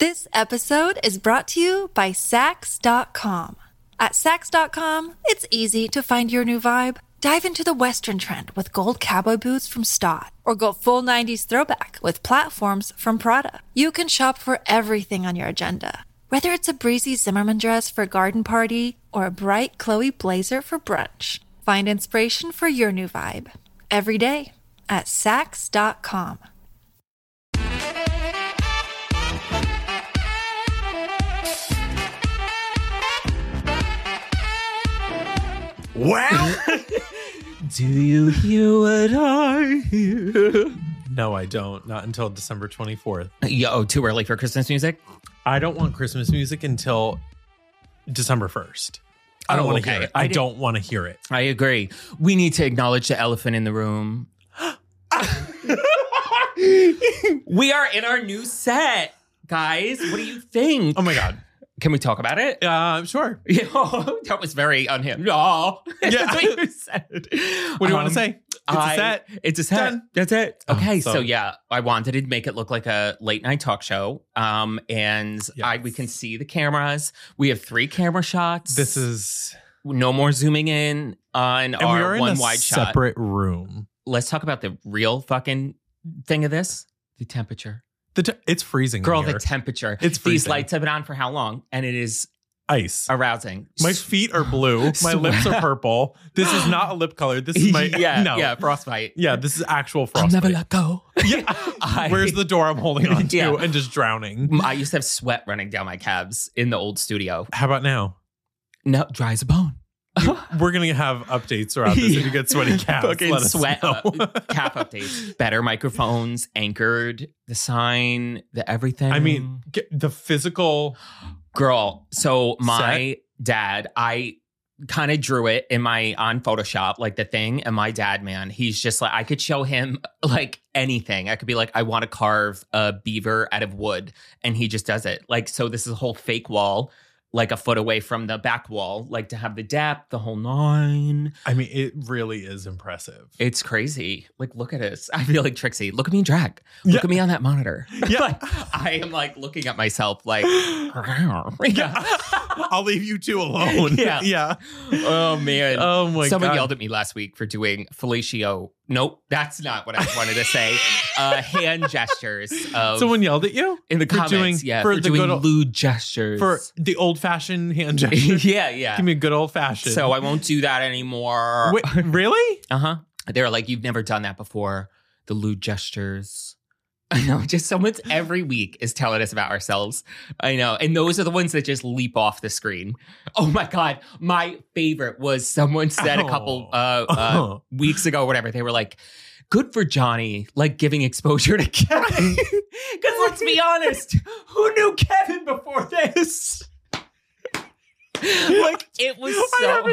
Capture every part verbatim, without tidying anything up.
This episode is brought to you by Sax dot com. At Sax dot com, it's easy to find your new vibe. Dive into the Western trend with gold cowboy boots from Stott, or go full nineties throwback with platforms from Prada. You can shop for everything on your agenda, whether it's a breezy Zimmermann dress for a garden party or a bright Chloe blazer for brunch. Find inspiration for your new vibe every day at Sax dot com. Well, do you hear what I hear? No, I don't. Not until December twenty-fourth. Yo, too early for Christmas music? I don't want Christmas music until December first. I don't Oh, want to okay. hear it. I I, did- don't want to hear it. I agree. We need to acknowledge the elephant in the room. We are in our new set, guys. What do you think? Oh my God. Can we talk about it? Uh, sure. Yeah, that was very unhinged. Oh, Yeah. that's what you said. What do you want Um, to say? It's I- a set. It's a set. Done. That's it. Oh, Okay, so, so- yeah, I wanted to make it look like a late night talk show. Um, and I we can see the cameras. We have three camera shots. This is... no more zooming in on And we our are in one a wide shot. separate room. Let's talk about the real fucking thing of this. The temperature. The te- it's freezing Girl, in here. the temperature. It's These freezing. lights have been on for how long? And it is Ice. arousing. My feet are blue. My lips are purple. This is not a lip color. This is my... yeah, no. yeah, frostbite. Yeah, this is actual I'll frostbite. never let go. Yeah. I- Where's the door I'm holding on to Yeah. and just drowning? I used to have sweat running down my calves in the old studio. How about now? No, dry as a bone. We're going to have updates throughout this. If you get sweaty calves, Fucking let us sweat know. uh, calf updates. Better microphones, anchored, the sign, the everything. I mean, get the physical... girl. So my dad, I kind of drew it in my on Photoshop, like the thing. And my dad, man, he's just like, I could show him like anything. I could be like, I want to carve a beaver out of wood, and he just does it. Like, so this is a whole fake wall, like a foot away from the back wall, like to have the depth, the whole nine. I mean, it really is impressive. It's crazy. Like, look at us. I feel like Trixie. Look at me in drag. Look Yeah. at me on that monitor. Yeah. Like, I am like looking at myself like, yeah. I'll leave you two alone. Yeah. Yeah. Oh man. Oh my Someone God. yelled at me last week for doing fellatio. Nope, that's not what I wanted to say. Uh, hand gestures of Someone yelled at you? in the for comments. doing- yeah, for for, the doing good old- lewd gestures. For the old fashioned hand gesture. yeah, yeah. Give me a good old fashioned. So I won't do that anymore. Wait, really? Uh huh. They're like, you've never done that before. The lewd gestures. I know. Just someone's every week is telling us about ourselves. I know. And those are the ones that just leap off the screen. Oh my God. My favorite was someone said a couple uh, uh, Oh. weeks ago, whatever. They were like, good for Johnny, like giving exposure to Kevin. Because let's be honest, who knew Kevin before this? Like, it was so... I have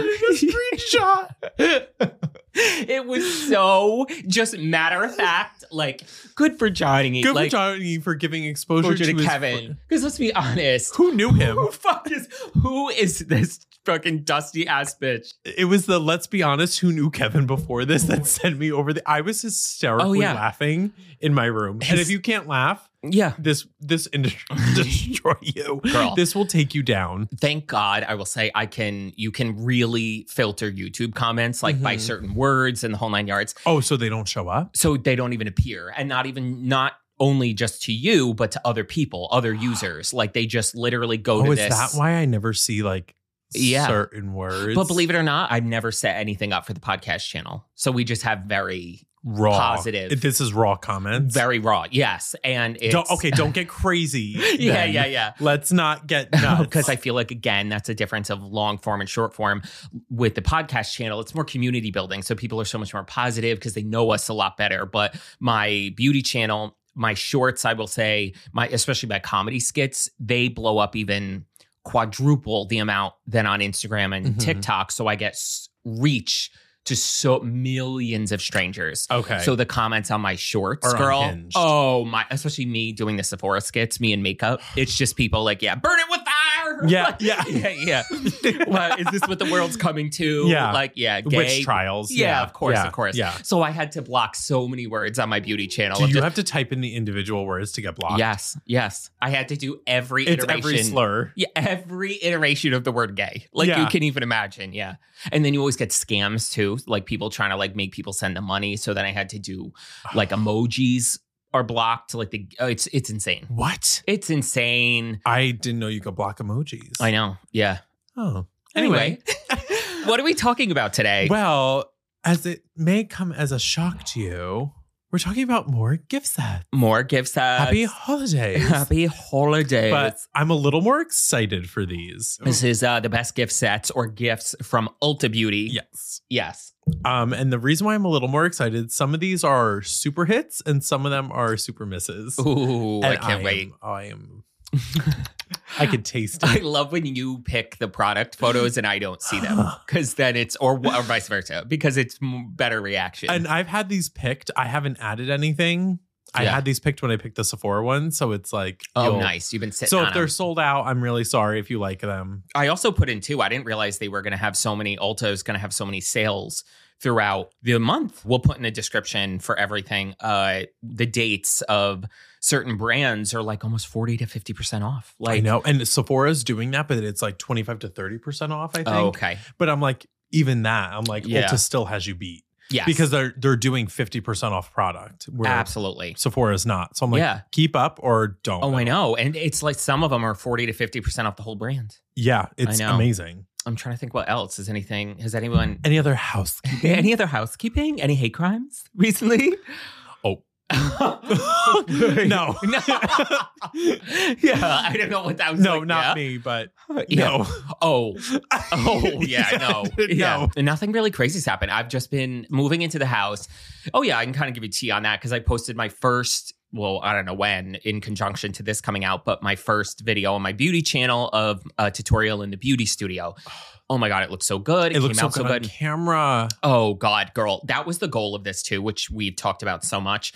it in a screenshot. It was so just matter of fact, like, good for Johnny. Good like, for Johnny for giving exposure, exposure to, to his Kevin. Because let's be honest. Who knew him? Who fuck is who is this fucking dusty ass bitch? It was the let's be honest, who knew Kevin before this that sent me over the. I was hysterically Oh, yeah. laughing in my room, and His- if you can't laugh, Yeah. this this industry will destroy you. Girl. This will take you down. Thank God, I will say I can you can really filter YouTube comments like by Mhm. certain words and the whole nine yards. Oh, so they don't show up? So they don't even appear. And not even not only just to you, but to other people, other users. Like they just literally go Oh, to is this. that why I never see like Yeah. certain words? But believe it or not, I've never set anything up for the podcast channel. So we just have very, raw positive. This is raw comments. very raw. Yes. And it's. Don't, okay, don't get crazy. yeah, then. yeah, yeah. Let's not get nuts. Because I feel like, again, that's a difference of long form and short form. With the podcast channel, it's more community building. So people are so much more positive because they know us a lot better. But my beauty channel, my shorts, I will say, my especially my comedy skits, they blow up even quadruple the amount than on Instagram and Mhm. TikTok. So I get s- reach to so millions of strangers. Okay. So the comments on my shorts, Are girl. unhinged. Oh my, especially me doing the Sephora skits, me in makeup. It's just people like, yeah, burn it with fire. war? Yeah, Like, yeah. yeah, yeah. Well, is this what the world's coming to? Yeah. Like, yeah, gay. Witch trials. Yeah, Yeah, of course, yeah, of course. yeah. So I had to block so many words on my beauty channel. Do of you just- have to type in the individual words to get blocked? Yes, yes. I had to do every It's iteration. every slur. Yeah, every iteration of the word gay. Like Yeah. you can even imagine. Yeah. And then you always get scams too, like people trying to like make people send them money. So then I had to do like emojis are blocked. Like the oh, it's it's insane. What? It's insane. I didn't know you could block emojis. I know. Yeah. Oh. Anyway, what are we talking about today? Well, as it may come as a shock to you, we're talking about more gift sets. More gift sets. Happy holidays. Happy holidays. But I'm a little more excited for these. This is uh, the best gift sets or gifts from Ulta Beauty. Yes. Yes. Um, and the reason why I'm a little more excited, some of these are super hits and some of them are super misses. Ooh, And I can't am- wait. I am. I could taste I it. love when you pick the product photos and I don't see them because then it's or, or vice versa because it's m- better reaction. And I've had these picked. I haven't added anything. I Yeah. had these picked when I picked the Sephora one. So it's like, oh, you'll- nice! You've been sitting. So on if they're them. sold out, I'm really sorry if you like them. I also put in two. I didn't realize they were going to have so many. Ulta is going to have so many sales throughout the month. We'll put in the description for everything. Uh, the dates of certain brands are like almost forty to fifty percent off. Like, I know. And Sephora's doing that, but it's like twenty-five to thirty percent off, I think. Oh, okay. But I'm like, even that, I'm like, Yeah. Ulta still has you beat. Yes. Because they're they're doing fifty percent off product. Where absolutely. Sephora's not. So I'm like, Yeah. keep up or don't. Oh, I know. And it's like some of them are forty to fifty percent off the whole brand. Yeah, it's know. amazing. I'm trying to think what else. Is anything, has anyone, Any other housekeeping? any other housekeeping? Any hate crimes recently? Oh. no. No. Yeah, I don't know what that was. No, like. not Yeah? me, but Yeah. no. Oh. Oh, yeah, no. Yeah. No. Nothing really crazy's happened. I've just been moving into the house. Oh, yeah, I can kind of give you tea on that because I posted my first, well, I don't know when, in conjunction to this coming out, but my first video on my beauty channel of a tutorial in the beauty studio. Oh my God, it looks so good. It, It came looks so out so good on good. camera. Oh God, girl. That was the goal of this too, which we've talked about so much,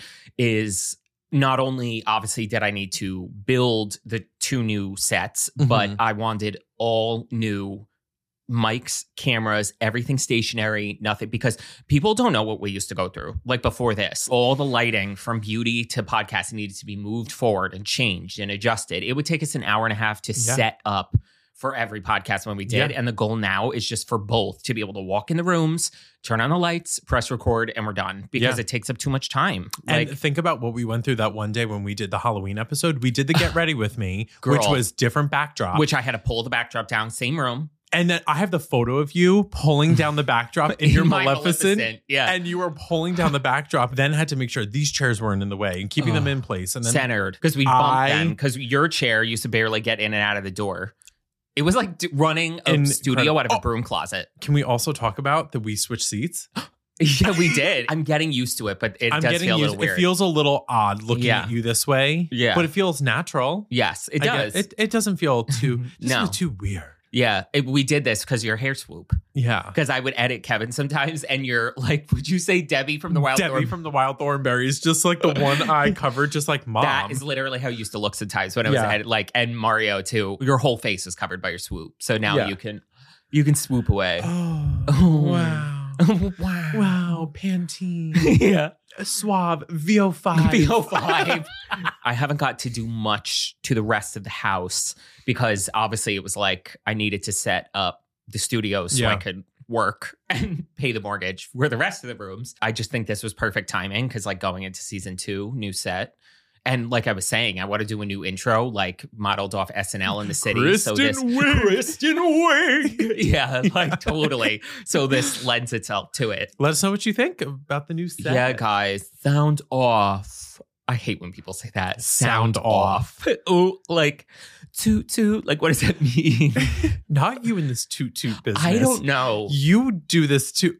is not only obviously did I need to build the two new sets, Mhm. but I wanted all new mics, cameras, everything stationary, nothing, because people don't know what we used to go through. Like before this, all the lighting from beauty to podcasting needed to be moved forward and changed and adjusted. It would take us an hour and a half to Yeah. set up for every podcast when we did. Yeah. And the goal now is just for both to be able to walk in the rooms, turn on the lights, press record, and we're done because Yeah. it takes up too much time. And Like, think about what we went through that one day when we did the Halloween episode. We did the Get Ready With Me, which Girl. was different backdrop. which I had to pull the backdrop down, same room. and then I have the photo of you pulling down the backdrop in your My Maleficent. Yeah. And you were pulling down the backdrop, then had to make sure these chairs weren't in the way and keeping them Ugh. in place. And then centered because we bumped I- them because your chair used to barely get in and out of the door. It was like d- running a Incredible. studio out of a Oh. broom closet. can we also talk about that we switched seats? Yeah, we did. I'm getting used to it, but it I'm does getting feel a used. little weird. It feels a little odd looking Yeah. at you this way. Yeah. But it feels natural. yes, it I get- does. It, it doesn't feel too, doesn't No. feel too weird. yeah, it- we did this because your hair swoop. Yeah. Because I would edit Kevin sometimes, and you're like, would you say Debbie from the Wild Debbie Thorn? from the Wild Thornberries, just like the one eye covered, just like mom. That is literally how you used to look sometimes when I was Yeah. ahead. Like, and Mario too. Your whole face is covered by your swoop, so now Yeah. you can you can swoop away. Oh, Oh. wow. wow, Wow, Pantene. yeah. Suave, V O five. V O five. I haven't got to do much to the rest of the house because obviously it was like I needed to set up the studio so I Yeah. could work and pay the mortgage for the rest of the rooms. I just think this was perfect timing because like going into season two, new set. And like I was saying, I want to do a new intro, like modeled off S N L in the city. Kristen so this Wiig. Kristen Wiig. Yeah, like totally. So this lends itself to it. Let us know what you think about the new set. Yeah, guys, sound off. I hate when people say that. Sound off. Oh, like toot toot. Like, what does that mean? Not you in this toot toot business. I don't know. You do this too.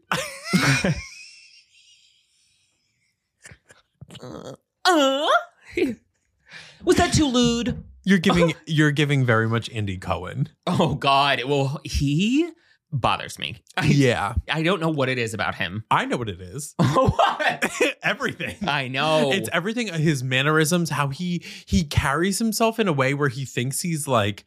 Uh, was that too lewd? You're giving you're giving very much Andy Cohen. Oh God. Well, he bothers me. I, Yeah. I don't know what it is about him. I know what it is. What? Everything. I know. It's everything, his mannerisms, how he he carries himself in a way where he thinks he's like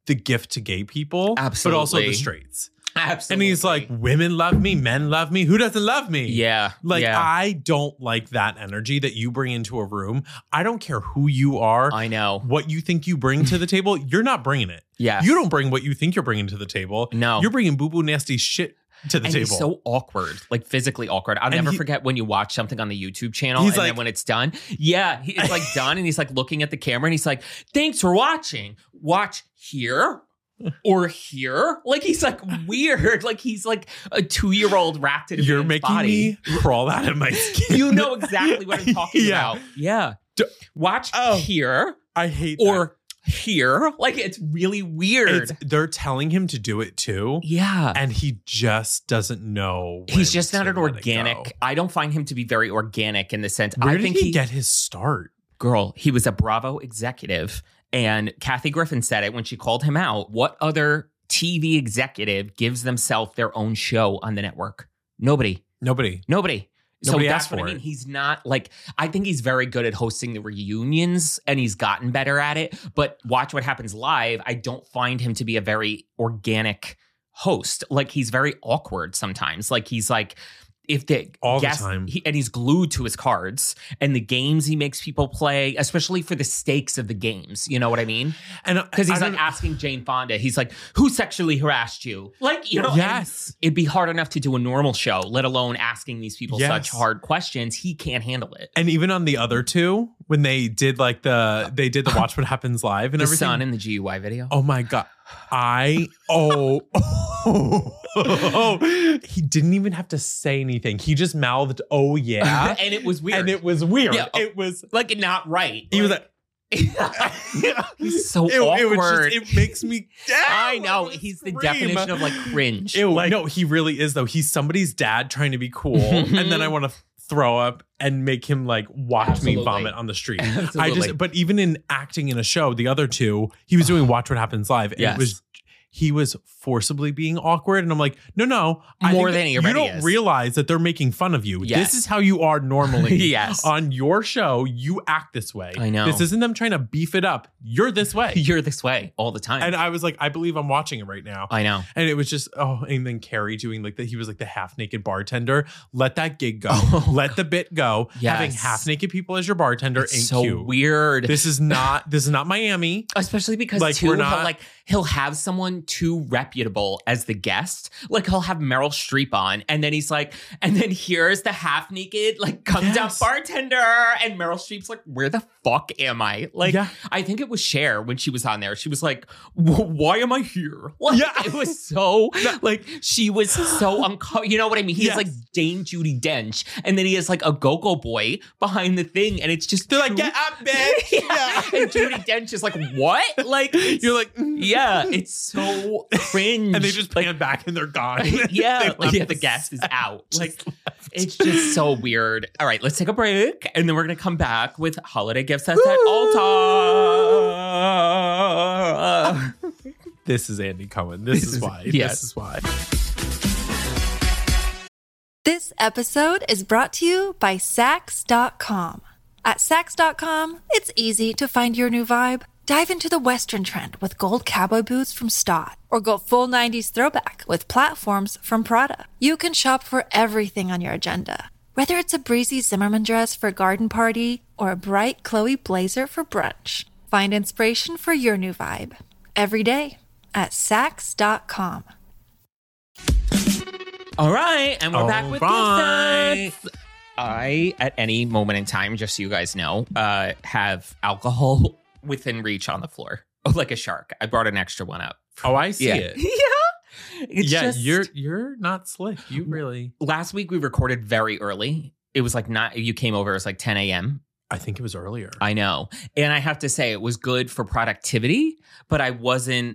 the gift to gay people, Absolutely. but also the straights. Absolutely. And he's like, women love me, men love me. Who doesn't love me? Yeah. Like, yeah. I don't like that energy that you bring into a room. I don't care who you are. I know. What you think you bring to the table, you're not bringing it. Yeah. You don't bring what you think you're bringing to the table. No. You're bringing boo-boo nasty shit to the and table. He's so awkward, like physically awkward. I'll And never he- forget when you watch something on the YouTube channel He's and like- then when it's done. Yeah. He, it's like done and he's like looking at the camera and he's like, thanks for watching. Watch here. Or here, like he's like weird, like he's like a two-year-old wrapped in a You're man's making body. me crawl out of my skin. You know exactly what I'm talking Yeah. about. Yeah, D- watch Oh, here I hate or here, like it's really that. weird. It's, they're telling him to do it too, yeah, and he just doesn't know. he's when just not to an let it organic. go. I don't find him to be very organic in the sense. Where I did think he, he get his start? girl, he was a Bravo executive, and Kathy Griffin said it when she called him out. What other T V executive gives themselves their own show on the network? Nobody. Nobody. Nobody. Nobody so that's asked what for I mean. it. He's not like, I think he's very good at hosting the reunions and he's gotten better at it. But Watch What Happens Live, I don't find him to be a very organic host. Like he's very awkward sometimes. Like he's like, if the All the guest, time. he, and he's glued to his cards and the games he makes people play, especially for the stakes of the games. You know what I mean? And Because he's I like don't- asking Jane Fonda, he's like, who sexually harassed you? Like, you know, and yes. it'd be hard enough to do a normal show, let alone asking these people Yes. such hard questions. He can't handle it. And even on the other two, when they did like the they did the Watch What Happens Live and The everything. son in the G U I video. Oh my god. I oh, oh, oh he didn't even have to say anything. He just mouthed, "Oh yeah." And it was weird. And it was weird. Yeah. It was like not right. he was like he's so it, awkward. it was just, it makes me I Ow, know. wanna He's the scream. definition of like cringe. Ew, like, no, he really is though. He's somebody's dad trying to be cool, and then I want to throw up and make him like watch Absolutely. me vomit on the street. I Absolutely. just, but even in acting in a show, the other two, he was doing Watch What Happens Live, and Yes. it was he was forcibly being awkward, and I'm like, no, no, I More think than that he you already don't is. realize that they're making fun of you. Yes. This is how you are normally. Yes. on your show, you act this way. I know. This isn't them trying to beef it up. You're this way. You're this way all the time. And I was like, I believe I'm watching it right now. I know. And it was just, oh, and then Carrie doing like that. He was like the half naked bartender. Let that gig go. Oh. Let the bit go. Yes. Having half naked people as your bartender It's ain't so cute. weird. This is not, this is not Miami. Especially because Like, too, we're he'll not- like he'll have someone too reputable as the guest. Like he'll have Meryl Streep on, and then he's like, and then here's the half naked like come down Yes. bartender, and Meryl Streep's like, where the fuck am I? Like, Yeah. I think it was Cher when she was on there. She was like, why am I here? Like, Yeah. it was so like she was so uncomfortable. You know what I mean? He's Yes. like Dame Judi Dench, and then he has like a go-go boy behind the thing, and it's just They're like, too- get up, bitch. yeah. And Judi Dench is like, what? Like, it's- You're like, mm. yeah, it's so cringe. And they just pan back and they're gone. yeah, They like, left yeah, the the guest is set. out. Just Like, it's just so weird. All right, let's take a break, and then we're gonna come back with holiday gifts at that altar. This is Andy Cohen. This, This is is- why. yes. This is why. This episode is brought to you by Sax dot com. At Sax dot com, it's easy to find your new vibe. Dive into the Western trend with gold cowboy boots from Stott, or go full nineties throwback with platforms from Prada. You can shop for everything on your agenda, whether it's a breezy Zimmermann dress for a garden party or a bright Chloe blazer for brunch. Find inspiration for your new vibe every day at Sax dot com. All right, and we're All back with right. gift sets. I, at any moment in time, just so you guys know, uh, have alcohol within reach on the floor, oh, like a shark. I brought an extra one up. Oh, I see yeah. it. Yeah. It's yeah, just, you're you're not slick. You really. last week we recorded very early. It was like not, you came over, it was like ten a.m. I think it was earlier. I know. And I have to say, it was good for productivity, but I wasn't,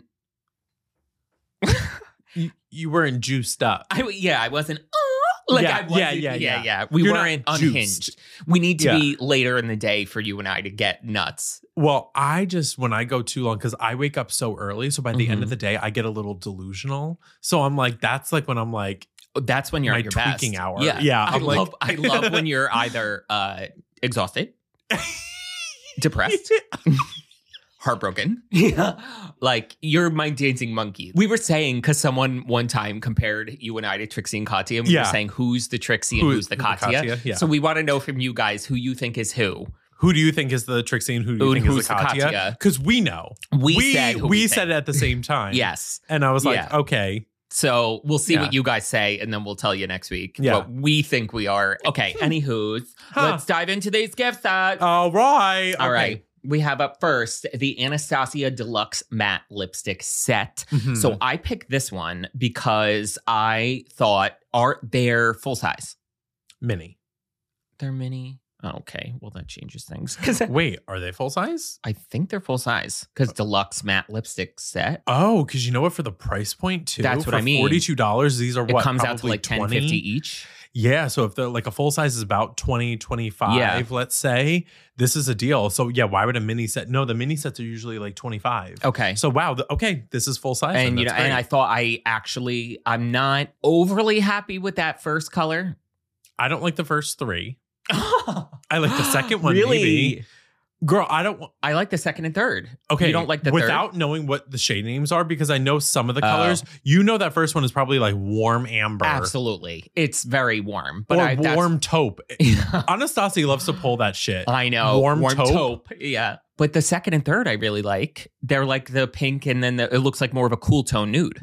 you, you weren't juiced up. I, yeah, I wasn't, uh, like Yeah, I wasn't, yeah, yeah, yeah, yeah, yeah. We You're not weren't juiced. unhinged. We need to Yeah. be later in the day for you and I to get nuts. Well, I just, when I go too long, because I wake up so early. So by the end Mhm. of the day, I get a little delusional. So I'm like, that's like when I'm like, That's when you're My at your tweaking best. hour. Yeah, Yeah, I I'm like- love. I love when you're either uh, exhausted, depressed, heartbroken. Yeah. Like, you're my dancing monkey. We were saying, because someone one time compared you and I to Trixie and Katya, and we Yeah. were saying who's the Trixie and Who- who's the who the Katya. Katya, yeah. So we want to know from you guys who you think is who. Who do you think is the Trixie and who do you Who- think who's is the the Katya? Katya? Because we know. We, we said who we we said think. it at the same time. Yes. And I was like, Yeah. okay. So we'll see Yeah. what you guys say, and then we'll tell you next week Yeah. what we think we are. Okay, anywho's, Huh. let's dive into these gift sets. All right. All okay. right. We have up first the Anastasia Deluxe Matte Lipstick Set. Mhm. So I picked this one because I thought, are they're full size? Mini. They're mini. Oh, okay, well that changes things because Wait, are they full size? I think they're full size because deluxe matte lipstick set. Oh, because you know what? For the price point too, That's what for I mean. forty-two dollars. These are It what comes out to probably like ten twenty? fifty each. Yeah, so if the like a full size is about twenty, twenty-five, Yeah. let's say, this is a deal. So yeah, why would a mini set? No, the mini sets are usually like twenty-five. Okay. So wow, the, okay, this is full size. And then. you know, That's and great. I thought I actually I'm not overly happy with that first color. I don't like the first three. I like the second one, Really? maybe. Girl, I don't. wa- I like the second and third. Okay, You don't like the without knowing what the shade names are, because I know some of the Oh. colors. You know that first one is probably like warm amber, third? Absolutely. It's very warm. But or I that's- warm taupe. Anastasia loves to pull that shit. I know. Warm taupe? Yeah. But the second and third I really like. They're like the pink and then the, it looks like more of a cool tone nude.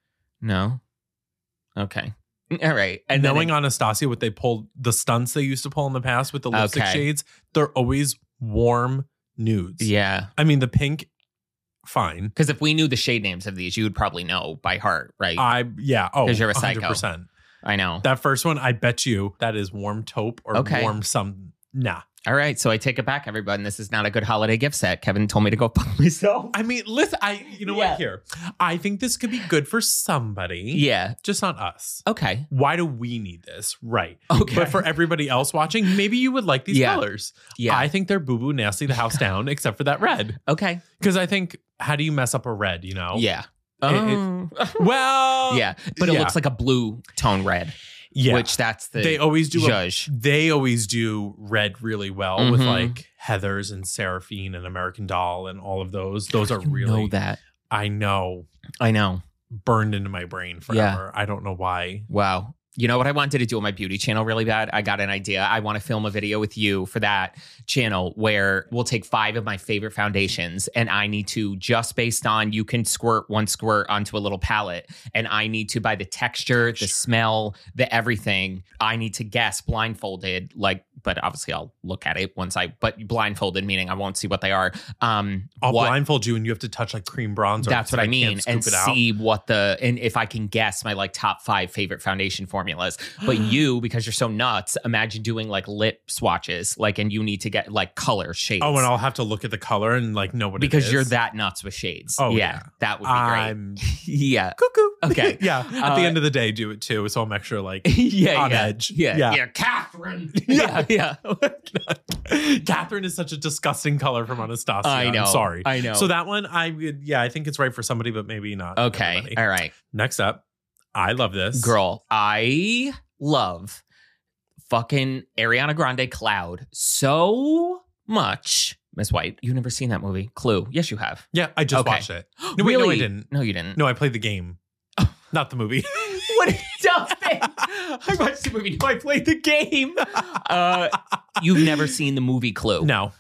No? Okay. All right. And then Knowing it- Anastasia, what they pulled, the stunts they used to pull in the past with the lipstick Okay. shades, they're always warm nudes. yeah. I mean, the pink, fine. Because if we knew the shade names of these, you would probably know by heart, right? I, yeah. Oh, 'Cause you're a one hundred psycho. percent. I know. That first one, I bet you that is warm taupe or Okay. warm some. Nah. All right. So I take it back, everybody. This is not a good holiday gift set. Kevin told me to go fuck myself. I mean, listen, I, you know Yeah. what? Here, I think this could be good for somebody. Yeah. Just not us. Okay. Why do we need this? Right. Okay. But for everybody else watching, maybe you would like these Yeah. colors. Yeah. I think they're boo boo nasty the house down, except for that red. okay. Because I think, how do you mess up a red, you know? Yeah. It- it- Um, Well, yeah. But it yeah. looks like a blue tone red, yeah. which that's the they always do. A, zhuzh. they always do red really well with Mhm. like Heathers and Seraphine and American Doll and all of those. Those are You really. know that. I know. I know. Burned into my brain forever. I don't know why. Wow. You know what I wanted to do on my beauty channel really bad? I got an idea. I want to film a video with you for that channel where we'll take five of my favorite foundations and I need to, just based on, you can squirt one squirt onto a little palette, and I need to, by the texture, the smell, the everything, I need to guess blindfolded, like, but obviously I'll look at it once I, but blindfolded meaning I won't see what they are. Um, I'll what- blindfold you and you have to touch like cream bronzer. That's so what I can't mean, scoop and it out. see what the and if I can guess my like top five favorite foundation formulas. But you, because you're so nuts, imagine doing like lip swatches, like, and you need to get like color shades. Oh, and I'll have to look at the color and like know what it because is. you're that nuts with shades. Oh, yeah, yeah. that would be I'm great. yeah, cuckoo. Okay. yeah. At the Uh, end of the day, do it too. So I'm extra like yeah, on yeah. edge. Yeah, Yeah. yeah, Catherine. yeah, yeah. Catherine is such a disgusting color from Anastasia. I know. I'm sorry. I know. So that one, I would, yeah, I think it's right for somebody, but maybe not. Okay, everybody. all right. Next up, I love this. Girl, I love fucking Ariana Grande Cloud so much. Miss White, you've never seen that movie? Clue. Yes, you have. Yeah, I just Okay. watched it. No, wait, no, I Really? didn't. No, you didn't. No, I played the game, not the movie. What a dumb thing. I watched the movie. No, I played the game. Uh, you've never seen the movie Clue. No.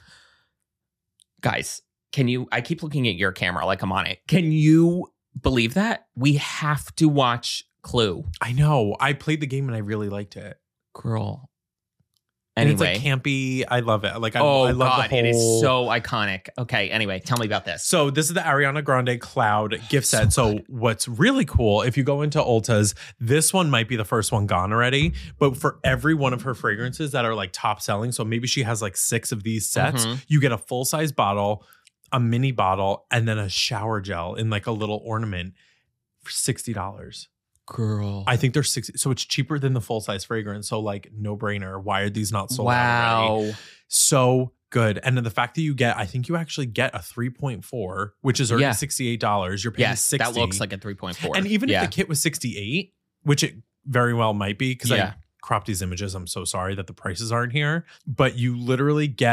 Guys, can you, I keep looking at your camera like I'm on it. Can you believe that? We have to watch Clue. I know. I played the game and I really liked it. Girl. And Anyway. it's like campy. I love it. Like I, oh, I love God. the whole. It is so iconic. Okay. Anyway, tell me about this. So this is the Ariana Grande Cloud gift So set. So good. what's really cool, if you go into Ulta's, this one might be the first one gone already. But for every one of her fragrances that are like top selling, so maybe she has like six of these sets, Mhm. you get a full size bottle, a mini bottle, and then a shower gel in like a little ornament for sixty dollars. Girl. I think they're sixty. So it's cheaper than the full size fragrance. So like no brainer. Why are these not sold out already? wow. So good. And then the fact that you get, I think you actually get a three point four, which is already Yeah. sixty-eight dollars. You're paying Yes, sixty. that looks like a three point four. And even yeah. if the kit was sixty-eight, which it very well might be, because Yeah. I cropped these images. I'm so sorry that the prices aren't here. But you literally get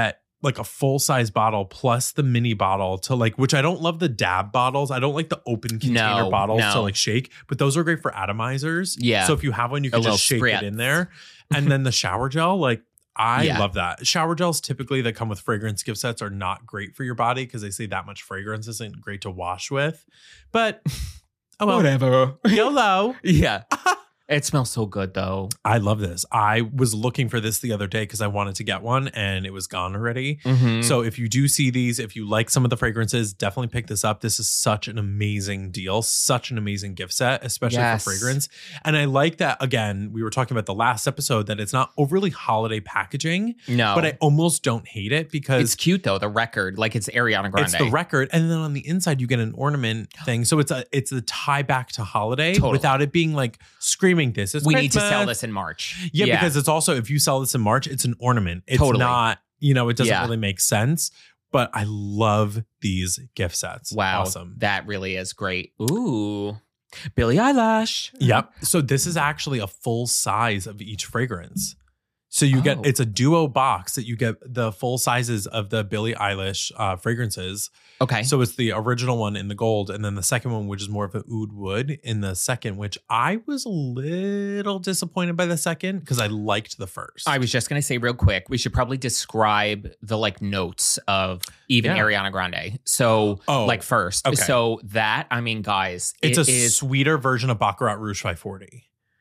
like a full size bottle plus the mini bottle to like, which I don't love the dab bottles. I don't like the open container No, bottles no. to like shake, but those are great for atomizers. Yeah. So if you have one, you A can little just shake spritz. it in there. And then the shower gel, like I Yeah. love that. Shower gels typically that come with fragrance gift sets are not great for your body because they say that much fragrance isn't great to wash with. But oh well, Whatever. YOLO. Yeah. It smells so good though. I love this. I was looking for this the other day because I wanted to get one and it was gone already. Mm-hmm. So if you do see these, if you like some of the fragrances, definitely pick this up. This is such an amazing deal, such an amazing gift set, especially Yes. for fragrance. And I like that, again, we were talking about the last episode, that it's not overly holiday packaging, No. but I almost don't hate it because It's cute though, the record. Like it's Ariana Grande. it's the record. And then on the inside, you get an ornament thing. So it's a it's a tie back to holiday Totally. without it being like screaming this. Is we need to Christmas. sell this in March. Yeah, because it's also, if you sell this in March, it's an ornament. It's Totally. not, you know, it doesn't Yeah. really make sense. But I love these gift sets. Wow. Awesome. That really is great. Ooh. Billie Eilish. Yep. So this is actually a full size of each fragrance. So you Oh. get, it's a duo box that you get the full sizes of the Billie Eilish uh, fragrances. Okay. So it's the original one in the gold, and then the second one, which is more of an oud wood in the second, which I was a little disappointed by the second because I liked the first. I was just going to say real quick, we should probably describe the like notes of even Yeah. Ariana Grande. So Oh, like first. okay. So that, I mean, guys, It's it a is sweeter version of Baccarat Rouge five forty.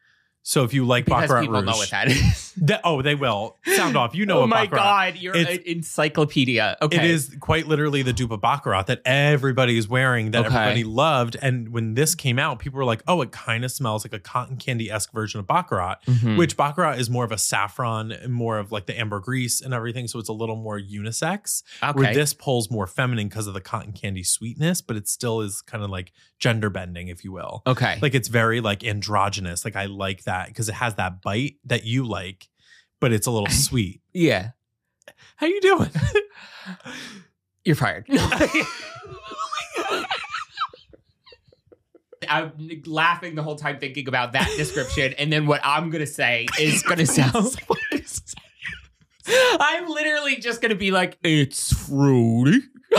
So if you like because Baccarat people Rouge, know what that is. That- oh, they will. Sound off. You know oh what my Baccarat. God, you're It's- an encyclopedia. Okay. It is quite literally the dupe of Baccarat that everybody is wearing, that Okay. everybody loved. And when this came out, people were like, oh, it kind of smells like a cotton candy-esque version of Baccarat, Mhm. which Baccarat is more of a saffron and more of like the ambergris and everything. So it's a little more unisex. Where Okay. this pulls more feminine because of the cotton candy sweetness, but it still is kind of like gender bending, if you will. Okay. Like it's very like androgynous. Like I like that because it has that bite that you like, but it's a little sweet. yeah. How you doing? You're fired. I'm laughing the whole time thinking about that description, and then what I'm gonna say is gonna sound. I'm literally just gonna be like, it's fruity.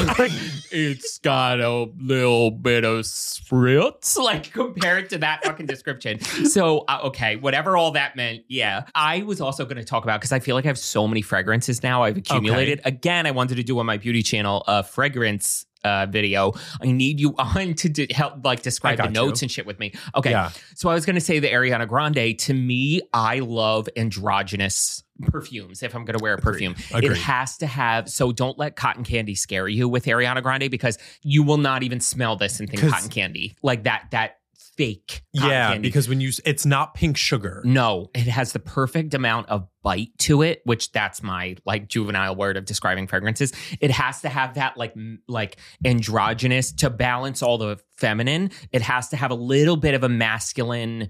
It's got a little bit of spritz, like compared to that fucking description. So, uh, okay, whatever all that meant, yeah. I was also going to talk about, because I feel like I have so many fragrances now I've accumulated. Okay. Again, I wanted to do on my beauty channel a fragrance uh, video. I need you on to de- help like describe I the got notes you. and shit with me. Okay, Yeah. so I was going to say the Ariana Grande. To me, I love androgynous perfumes. If I'm going to wear a perfume, Agreed. it has to have. So don't let cotton candy scare you with Ariana Grande, because you will not even smell this and think 'Cause- cotton candy, like that. That fake. Cotton Yeah, candy. because when you, it's not pink sugar. No, it has the perfect amount of bite to it, which that's my like juvenile word of describing fragrances. It has to have that like m- like androgynous to balance all the feminine. It has to have a little bit of a masculine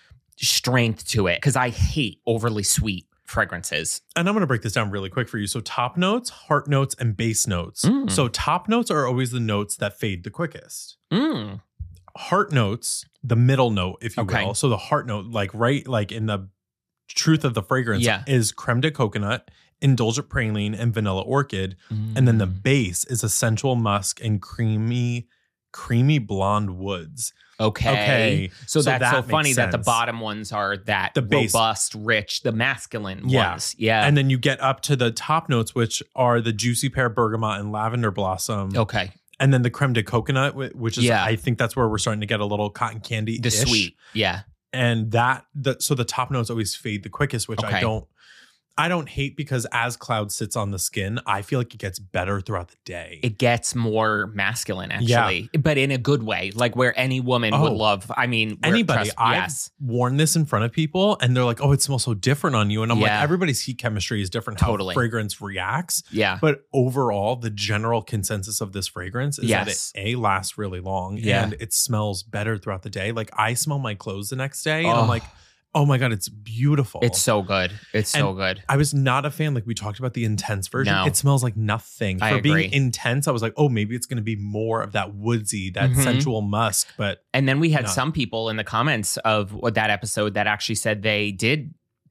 strength to it, because I hate overly sweet fragrances. And I'm going to break this down really quick for you. So top notes, heart notes, and base notes. Mm. So top notes are always the notes that fade the quickest. Mm. Heart notes, the middle note, if you Okay. will. So the heart note, like right, like in the truth of the fragrance, Yeah. is creme de coconut, indulgent praline, and vanilla orchid. And then the Mm. base is a sensual musk and creamy, creamy blonde woods. Okay. Okay, So, so that's that so makes funny that the sense. bottom ones are that The base. robust, rich, the masculine Yeah. ones. Yeah. And then you get up to the top notes, which are the juicy pear, bergamot, and lavender blossom. okay. And then the creme de coconut, wh- which is, Yeah. I think that's where we're starting to get a little cotton candy. The sweet. Yeah. And that, the, so the top notes always fade the quickest, which Okay. I don't, I don't hate, because as cloud sits on the skin, I feel like it gets better throughout the day. It gets more masculine, actually, but in a good way, like where any woman would Oh. love. I mean, where Anybody, trust- I've yes, worn this in front of people and they're like, oh, it smells so different on you. And I'm Yeah. like, everybody's heat chemistry is different, how Totally. fragrance reacts. yeah, But overall, the general consensus of this fragrance is Yes. that it A, lasts really long, Yeah. and it smells better throughout the day. Like I smell my clothes the next day and Oh. I'm like, oh my God, it's beautiful. it's so good. It's so And good. I was not a fan. Like we talked about the intense version. No. It smells like nothing. I For agree. being intense, I was like, oh, maybe it's going to be more of that woodsy, that Mhm. sensual musk. But And then we had No. some people in the comments of what that episode that actually said they did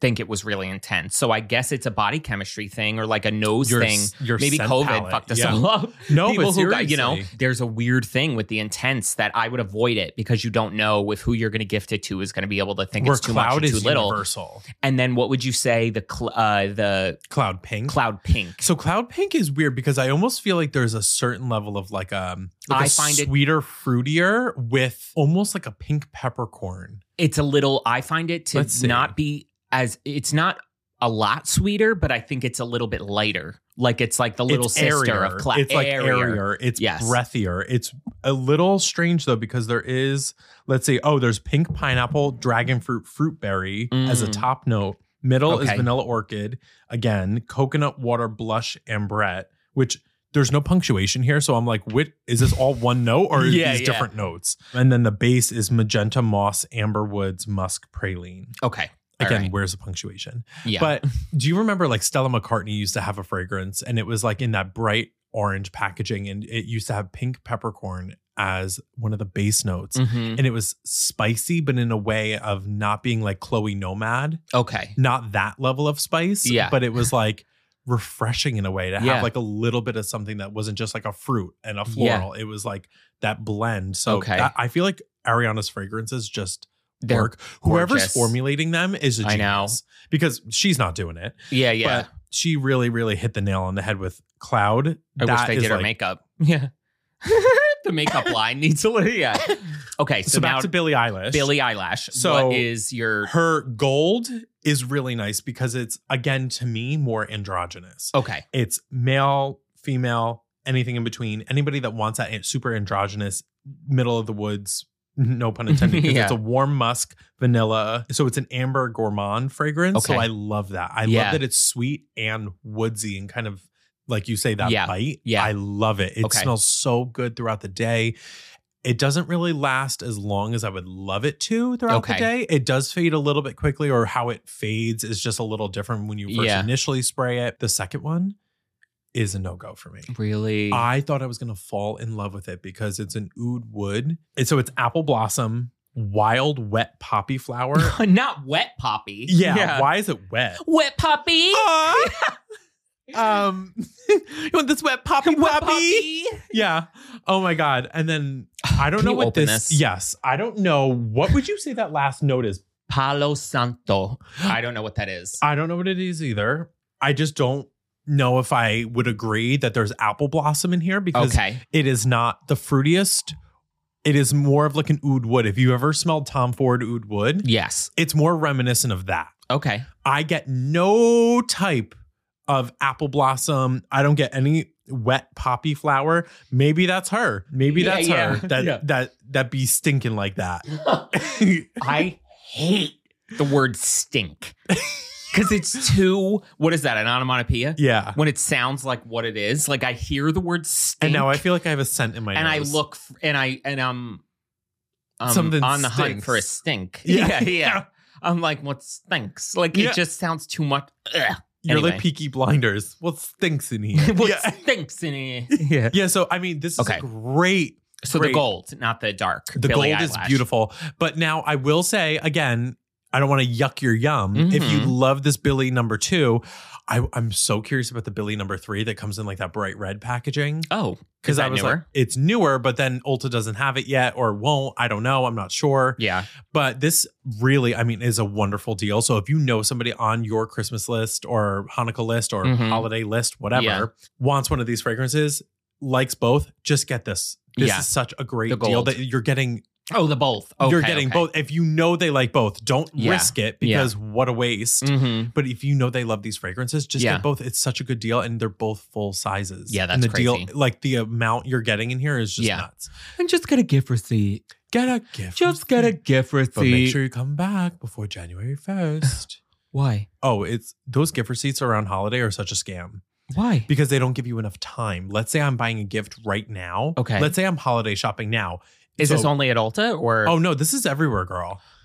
think it was really intense. So I guess it's a body chemistry thing or like a nose Your thing. s- your Maybe scent COVID palette. fucked us Yeah. all up. No, People but who got, you know, seriously. there's a weird thing with the intense that I would avoid it because you don't know if who you're going to gift it to is going to be able to think Where it's too much cloud or too is little. universal. And then what would you say the cl- uh, the Cloud pink. cloud pink? So cloud pink is weird because I almost feel like there's a certain level of like um like I a find it- sweeter, fruitier with almost like a pink peppercorn. It's a little. I find it to Let's see. not be as. It's not a lot sweeter, but I think it's a little bit lighter. Like it's like the little It's sister airier. of cloud. It's like airier. It's Yes. breathier. It's a little strange though because there is, let's say, oh, there's pink pineapple, dragon fruit, fruit berry as a Mm. top note. Middle is Okay. vanilla orchid. Again, coconut water, blush, ambrette, which there's no punctuation here. So I'm like, what is this all one note or is Yeah, these yeah. different notes? And then the base is magenta moss, amber woods, musk, praline. Okay. All Again, right. where's the punctuation? Yeah. But do you remember like Stella McCartney used to have a fragrance and it was like in that bright orange packaging and it used to have pink peppercorn as one of the base notes. Mhm. And it was spicy, but in a way of not being like Chloe Nomad, Okay. not that level of spice. Yeah. But it was like refreshing in a way to have Yeah. like a little bit of something that wasn't just like a fruit and a Yeah. floral. It was like that blend. So Okay. that- I feel like Ariana's fragrances just They're work. Whoever's gorgeous. formulating them is a I know. genius because she's not doing it. Yeah. Yeah. But she really, really hit the nail on the head with Cloud. I wish That they is did her like- makeup. Yeah. The makeup line needs a little. Yeah. Okay. So, So, back now to Billie Eilish. Billie Eyelash. So- what is your? Her gold is really nice because it's, again, to me, more androgynous. Okay. It's male, female, anything in between. Anybody that wants that super androgynous, middle of the woods, no pun intended, because Yeah. it's a warm musk, vanilla. So it's an amber gourmand fragrance. So Okay. I love that. I Yeah. love that it's sweet and woodsy and kind of, like you say, that Yeah. bite. Yeah. I love it. It Okay. smells so good throughout the day. It doesn't really last as long as I would love it to throughout Okay. the day. It does fade a little bit quickly, or how it fades is just a little different when you first Yeah. initially spray it. The second one is a no-go for me. Really? I thought I was going to fall in love with it because it's an oud wood. And so it's apple blossom, wild wet poppy flower. Not wet poppy. yeah, why is it wet? Wet poppy. um, you want this wet poppy Wet poppy? poppy. Yeah. Oh my God. And then I don't Can know you what open this, this? Yes. I don't know. What would you say that last note is? Palo Santo. I don't know what that is. I don't know what it is either. I just don't know if I would agree that there's apple blossom in here because Okay. it is not the fruitiest. It is more of like an oud wood. If you ever smelled Tom Ford oud wood, Yes. it's more reminiscent of that. Okay. I get no type of apple blossom. I don't get any wet poppy flower. Maybe that's her. Maybe Yeah, that's yeah, her. That yeah. that that be stinking like that. I hate the word stink because it's too, what is that, an onomatopoeia? Yeah. When it sounds like what it is. Like I hear the word stink. And now I feel like I have a scent in my and I nose. look f- and I and I'm, I'm Something on the hunt stinks. for a stink. Yeah. Yeah, yeah. I'm like, what stinks? Like Yeah. it just sounds too much. Ugh. You're Anyway. like Peaky Blinders. What stinks in here? what yeah. stinks in it? Yeah. Yeah. So I mean, this is Okay. a great. So Great. the gold, not the dark. The Billie gold is Eilish. beautiful. But now I will say again, I don't want to yuck your yum. If you Mhm. love this Billy number two, I, I'm so curious about the Billy number three that comes in like that bright red packaging. Oh, Because is I that was newer? like, it's newer, but then Ulta doesn't have it yet or won't. I don't know. I'm not sure. Yeah. But this really, I mean, is a wonderful deal. So if you know somebody on your Christmas list or Hanukkah list or Mhm. holiday list, whatever, Yeah. wants one of these fragrances, likes both, just get this. This Yeah. is such a great The deal gold. that you're getting. Oh, the both. Okay, you're getting okay. both. If you know they like both, don't Yeah. risk it because what a waste. Mm-hmm. But if you know they love these fragrances, just Yeah. get both. It's such a good deal, and they're both full sizes. Yeah, that's and the crazy. deal, like the amount you're getting in here, is just Yeah. nuts. And just get a gift receipt. Get a gift, Just get a gift receipt. but make sure you come back before January first. Why? Oh, it's those gift receipts around holiday are such a scam Why? because they don't give you enough time. Let's say I'm buying a gift right now. Okay. Let's say I'm holiday shopping now. Is So- this only at Ulta or? Oh no, this is everywhere, girl.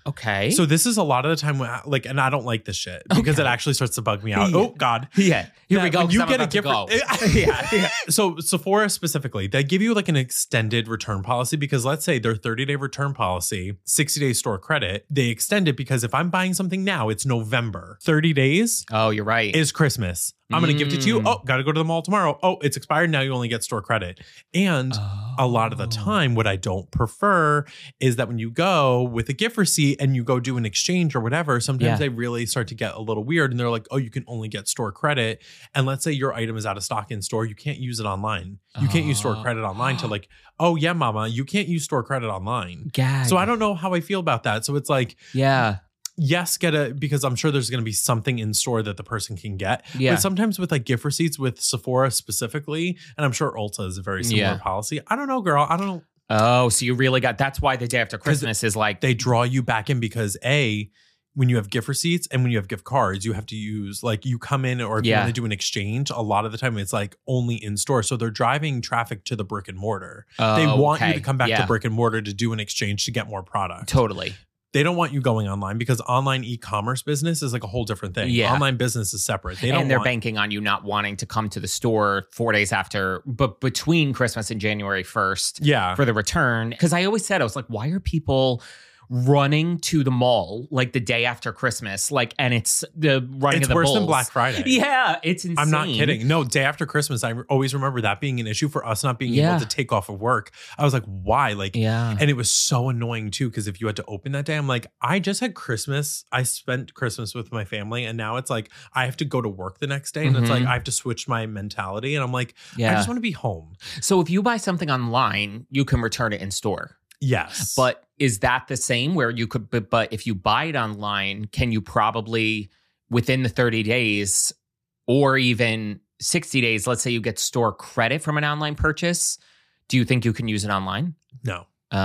Okay. So this is a lot of the time when I, like, and I don't like this shit because Okay. it actually starts to bug me out. Yeah. Oh God. Yeah. Here That we go. when you You get a get gift. go. yeah. yeah. So Sephora specifically, they give you like an extended return policy because let's say their thirty day return policy, sixty day store credit, they extend it because if I'm buying something now, it's November. thirty days Oh, you're right. is Christmas. I'm going to gift it to you. Mm. Oh, got to go to the mall tomorrow. Oh, it's expired. Now you only get store credit. And Oh. a lot of the time, what I don't prefer is that when you go with a gift receipt and you go do an exchange or whatever, sometimes Yeah. they really start to get a little weird and they're like, oh, you can only get store credit. And let's say your item is out of stock in store. You can't use it online. You can't use store Oh. credit online to like, oh, yeah, mama, you can't use store credit online. Gag. So I don't know how I feel about that. So it's like, Yeah. yes, get a, because I'm sure there's going to be something in store that the person can get. Yeah. But sometimes with like gift receipts with Sephora specifically, and I'm sure Ulta is a very similar Yeah. policy. I don't know, girl. I don't know. Oh, so you really got, that's why the day after Christmas is like, They draw you back in because A, when you have gift receipts and when you have gift cards, you have to use like you come in or if Yeah. you want to do an exchange, a lot of the time it's like only in store. So they're driving traffic to the brick and mortar. oh, they want you okay. to come back Yeah. to brick and mortar to do an exchange to get more product. Totally. They don't want you going online because online e-commerce business is like a whole different thing. Yeah. Online business is separate. They don't and they're want, banking on you not wanting to come to the store four days after, but between Christmas and January first yeah. for the return. Because I always said, I was like, why are people running to the mall like the day after Christmas? Like, and it's the running It's of the worse bulls. than Black Friday. Yeah, it's insane. I'm not kidding. No, day after Christmas, I always remember that being an issue for us not being Yeah. able to take off of work. I was like, why? Like, Yeah. and it was so annoying too, because if you had to open that day, I'm like, I just had Christmas. I spent Christmas with my family, and now it's like I have to go to work the next day, and it's Mhm. like I have to switch my mentality. And I'm like, I Yeah. just want to be home. So if you buy something online, you can return it in store. Yes. But is that the same where you could, but, but if you buy it online, can you probably within the thirty days or even sixty days, let's say you get store credit from an online purchase, do you think you can use it online? no,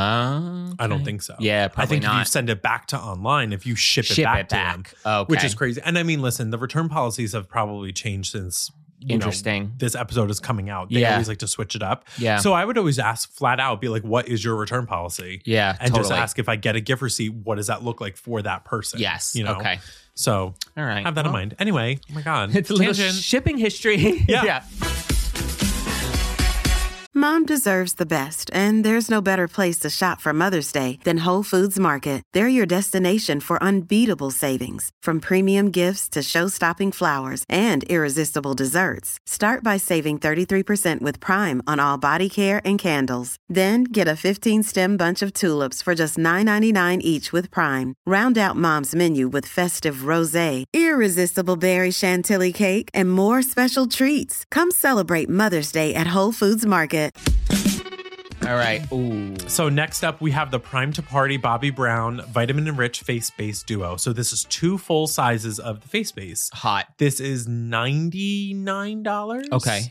Uh, I don't think so. Yeah, I probably think if you not. send it back to online, if you ship, Ship it back it to them, back. Okay. which is crazy. And I mean, listen, the return policies have probably changed since you know, Interesting. this episode is coming out. They Yeah. always like to switch it up. Yeah. So I would always ask flat out, be like, what is your return policy? yeah. And totally. just ask if I get a gift receipt, what does that look like for that person? Yes. You know? Okay. So All right. have that in Well, mind. Anyway, oh my God. It's a little Tangent. shipping history. Yeah. yeah. Mom deserves the best, and there's no better place to shop for Mother's Day than Whole Foods Market. They're your destination for unbeatable savings, from premium gifts to show-stopping flowers and irresistible desserts. Start by saving thirty-three percent with Prime on all body care and candles. Then get a fifteen-stem bunch of tulips for just nine ninety-nine each with Prime. Round out Mom's menu with festive rosé, irresistible berry chantilly cake, and more special treats. Come celebrate Mother's Day at Whole Foods Market. All right. Ooh. So next up, we have the Prime to Party Bobbi Brown Vitamin Enriched Face Base Duo. So this is two full sizes of the face base. Hot. This is ninety-nine dollars. Okay.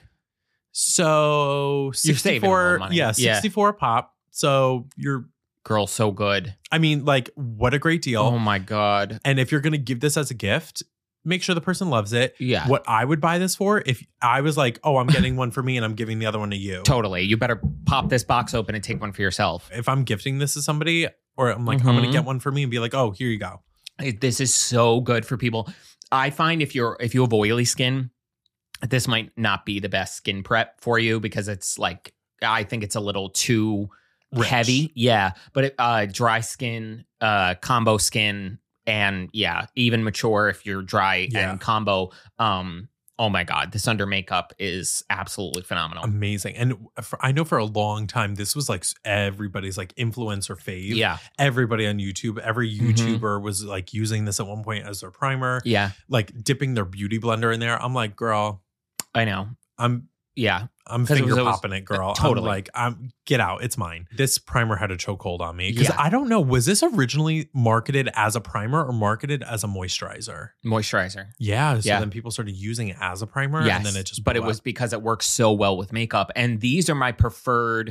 So You're saving a lot sixty-four, of money. yeah, Yeah. sixty-four a pop. So you're, Girl, so good. I mean, like, what a great deal. Oh my God. And if you're going to give this as a gift, make sure the person loves it. Yeah. What I would buy this for, if I was like, oh, I'm getting one for me and I'm giving the other one to you. Totally. You better pop this box open and take one for yourself. If I'm gifting this to somebody, or I'm like, I'm going Mhm. to get one for me and be like, oh, here you go. It- This is so good for people. I find if you're if you have oily skin, this might not be the best skin prep for you because it's like I think it's a little too Rich. heavy. Yeah, but it, uh, dry skin, uh, combo skin, and yeah, even mature if you're dry Yeah. and combo. Um, oh my God, this under makeup is absolutely phenomenal. Amazing. And for, I know for a long time, this was like everybody's like influencer fave. Yeah, Everybody on YouTube, every Mhm. YouTuber was like using this at one point as their primer, yeah, like dipping their beauty blender in there. I'm like, girl, I know. I'm Yeah, I'm 'Cause it finger was- it was- popping it, girl. uh, totally. I'm like, I'm get out. It's mine. This primer had a chokehold on me because Yeah. I don't know. Was this originally marketed as a primer or marketed as a moisturizer? moisturizer. Yeah. So Yeah. then people started using it as a primer, Yes, and then it just. but it blew was up. because it works so well with makeup. And these are my preferred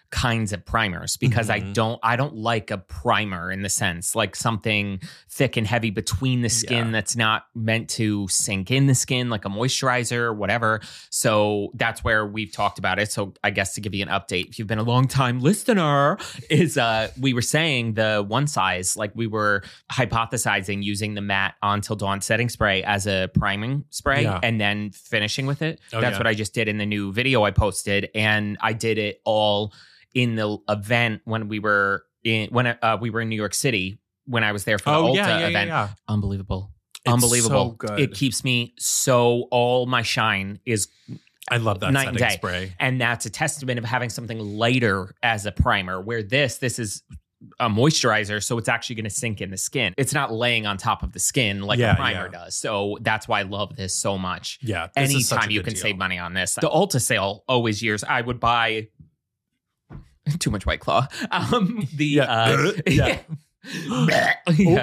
kinds of primers because Mm-hmm. I don't I don't like a primer in the sense like something thick and heavy between the skin Yeah. that's not meant to sink in the skin like a moisturizer or whatever. So that's where we've talked about it. So I guess to give you an update, if you've been a long time listener, is uh we were saying the one size, like we were hypothesizing using the matte On Till Dawn setting spray as a priming spray Yeah. and then finishing with it. Oh, That's yeah. what I just did in the new video I posted. And I did it all in the event when we were in when uh, we were in New York City when I was there for the Oh, Ulta yeah, yeah, yeah, event. yeah. Unbelievable. It's Unbelievable. so good. It keeps me so all my shine is I love that night and setting day. spray. And that's a testament of having something lighter as a primer, where this, this is a moisturizer, so it's actually going to sink in the skin. It's not laying on top of the skin like Yeah, a primer yeah. does. So that's why I love this so much. Yeah. this is such a Anytime you good can deal. save money on this. The Ulta sale, always years, I would buy too much White Claw. Um, the Yeah. uh, Yeah. yeah.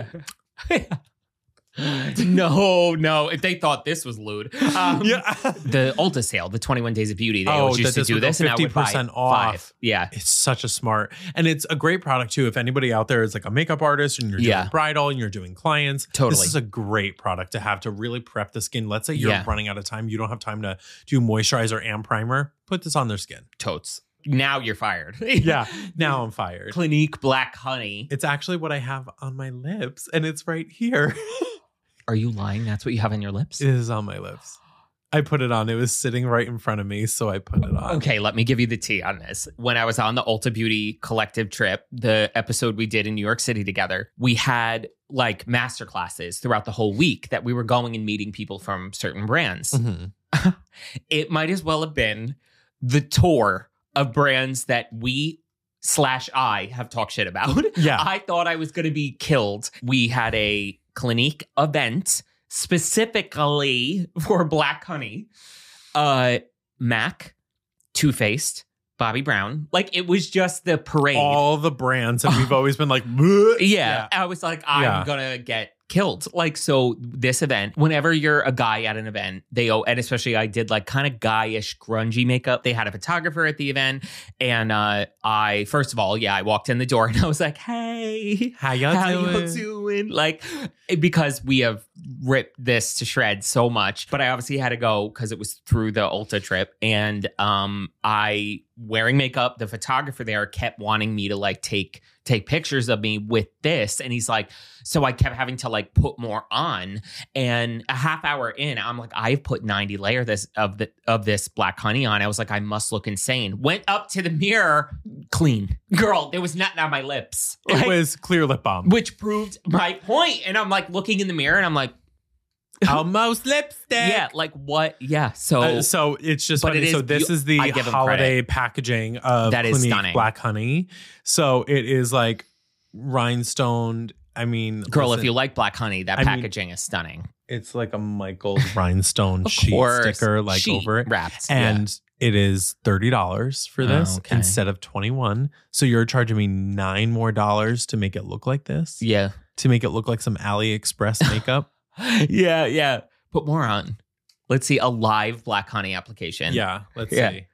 no, no. If they thought this was lewd. Um, Yeah. The Ulta sale, the twenty-one Days of Beauty, they Oh, always that used to this do would go this, and I would buy fifty percent off. five. Yeah. It's such a smart, and it's a great product too. If anybody out there is like a makeup artist and you're doing Yeah. bridal and you're doing clients, Totally. this is a great product to have to really prep the skin. Let's say you're Yeah. running out of time, you don't have time to do moisturizer and primer. Put this on their skin. Totes. Now you're fired. Yeah, now I'm fired. Clinique Black Honey. It's actually what I have on my lips, and it's right here. Are you lying? That's what you have on your lips? It is on my lips. I put it on. It was sitting right in front of me, so I put it on. Okay, let me give you the tea on this. When I was on the Ulta Beauty collective trip, the episode we did in New York City together, we had like master classes throughout the whole week that we were going and meeting people from certain brands. Mhm. It might as well have been the tour of brands that we slash I have talked shit about. Yeah. I thought I was going to be killed. We had a Clinique event specifically for Black Honey. Uh, MAC, Too Faced, Bobbi Brown. Like, it was just the parade. All the brands that we've always been like, "Bleh." Yeah. I was like, I'm Yeah. gonna get killed. Like, so this event, whenever you're a guy at an event, they oh, and especially I did like kind of guyish, grungy makeup. They had a photographer at the event. And uh I, first of all, yeah, I walked in the door and I was like, hey, How y'all how doing? you doing? Like, because we have ripped this to shreds so much, but I obviously had to go because it was through the Ulta trip. And um, I, wearing makeup, the photographer there kept wanting me to like take take pictures of me with this. And he's like, so I kept having to like put more on. And a half hour in, I'm like, I've put ninety layer this of the of this Black Honey on. I was like, I must look insane. Went up to the mirror, clean. Girl, there was nothing on my lips. It Like, was clear lip balm. which proved my point. And I'm like looking in the mirror and I'm like, Almost lipstick. yeah, like what? Yeah. So, Uh, so it's just But funny. it is so this beau- is the I give 'em holiday packaging of That is Clinique stunning. Black Honey. So it is like rhinestoned. I mean, girl, listen, if you like Black Honey, that I mean, packaging is stunning. it's like a Michael's rhinestone Of sheet course. sticker like Sheet over it. wrapped. And it is thirty dollars for Oh, this okay. instead of twenty-one. So you're charging me nine more dollars to make it look like this? yeah. To make it look like some AliExpress makeup? Yeah. Yeah. Put more on. Let's see a live Black Honey application. Yeah, let's Yeah. see.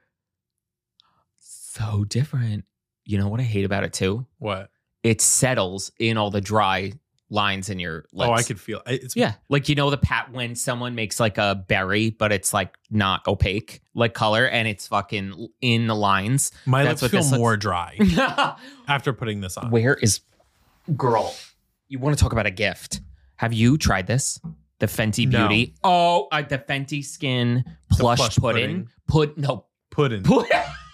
So different. You know what I hate about it too? What? It settles in all the dry lines in your lips. Oh, I could feel it's Yeah. Like, you know, the pat when someone makes like a berry, but it's like not opaque, like color, and it's fucking in the lines. my That's lips what feel this looks- more dry after putting this on. Where is girl? You want to talk about a gift? Have you tried this? The Fenty No. Beauty. Oh, uh, the Fenty Skin plush, plush pudding. Put no Pudding. put.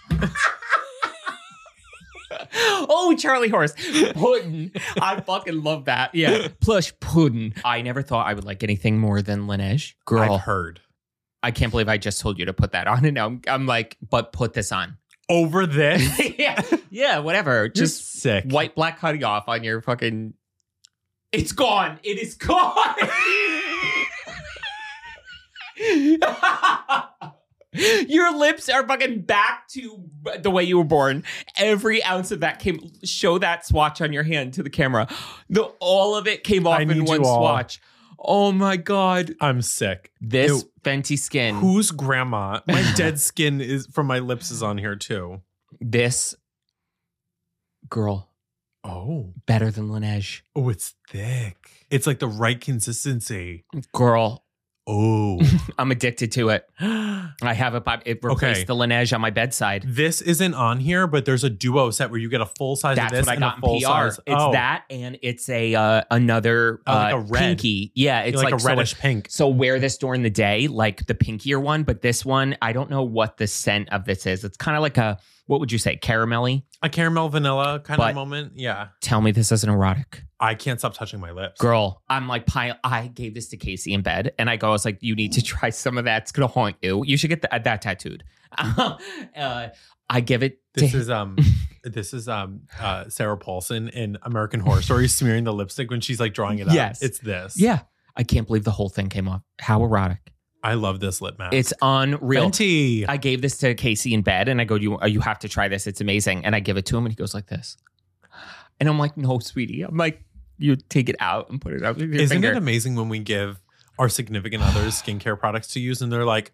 Oh, Charlie Horse pudding. I fucking love that. Yeah, plush pudding. I never thought I would like anything more than Laneige. Girl, I've heard. I can't believe I just told you to put that on, and now I'm, I'm like, but put this on. Over this? yeah, yeah, whatever. You're Just sick. white black honey off on your fucking. It's gone. It is gone. Your lips are fucking back to the way you were born. Every ounce of that came. Show that swatch on your hand to the camera. The all of it came off I in need one you all. swatch. Oh my god! I'm sick. This Ew. Fenty Skin. Whose grandma? My dead skin is from my lips is on here too. This Girl, Oh. better than Laneige. Oh, it's thick. It's like the right consistency. Girl, Oh. I'm addicted to it. I have it. By, it replaced Okay. the Laneige on my bedside. This isn't on here, but there's a duo set where you get a full size That's of this what I and got a in full P R. size. It's oh. that, and it's a uh, another Oh, like uh, a red. pinky. Yeah, it's like, like, a so reddish it- pink. So wear this during the day, like the pinkier one. But this one, I don't know what the scent of this is. It's kind of like a, what would you say, caramelly? A caramel vanilla kind But- of moment. Yeah. Tell me this isn't erotic. I can't stop touching my lips. Girl, I'm like, pile. I gave this to Casey in bed, and I go, I was like, you need to try some of that. It's gonna haunt you. You should get the, that tattooed. uh, I give it. This to is um this is um uh Sarah Paulson in American Horror Story smearing the lipstick when she's like drawing it up. Yes. It's this. Yeah, I can't believe the whole thing came off. How erotic! I love this lip mask. It's unreal. Fenty. I gave this to Casey in bed, and I go, "You, you have to try this. It's amazing." And I give it to him, and he goes like this, and I'm like, "No, sweetie." I'm like, "You take it out and put it up with your Isn't finger." it amazing when we give our significant others skincare products to use and they're like,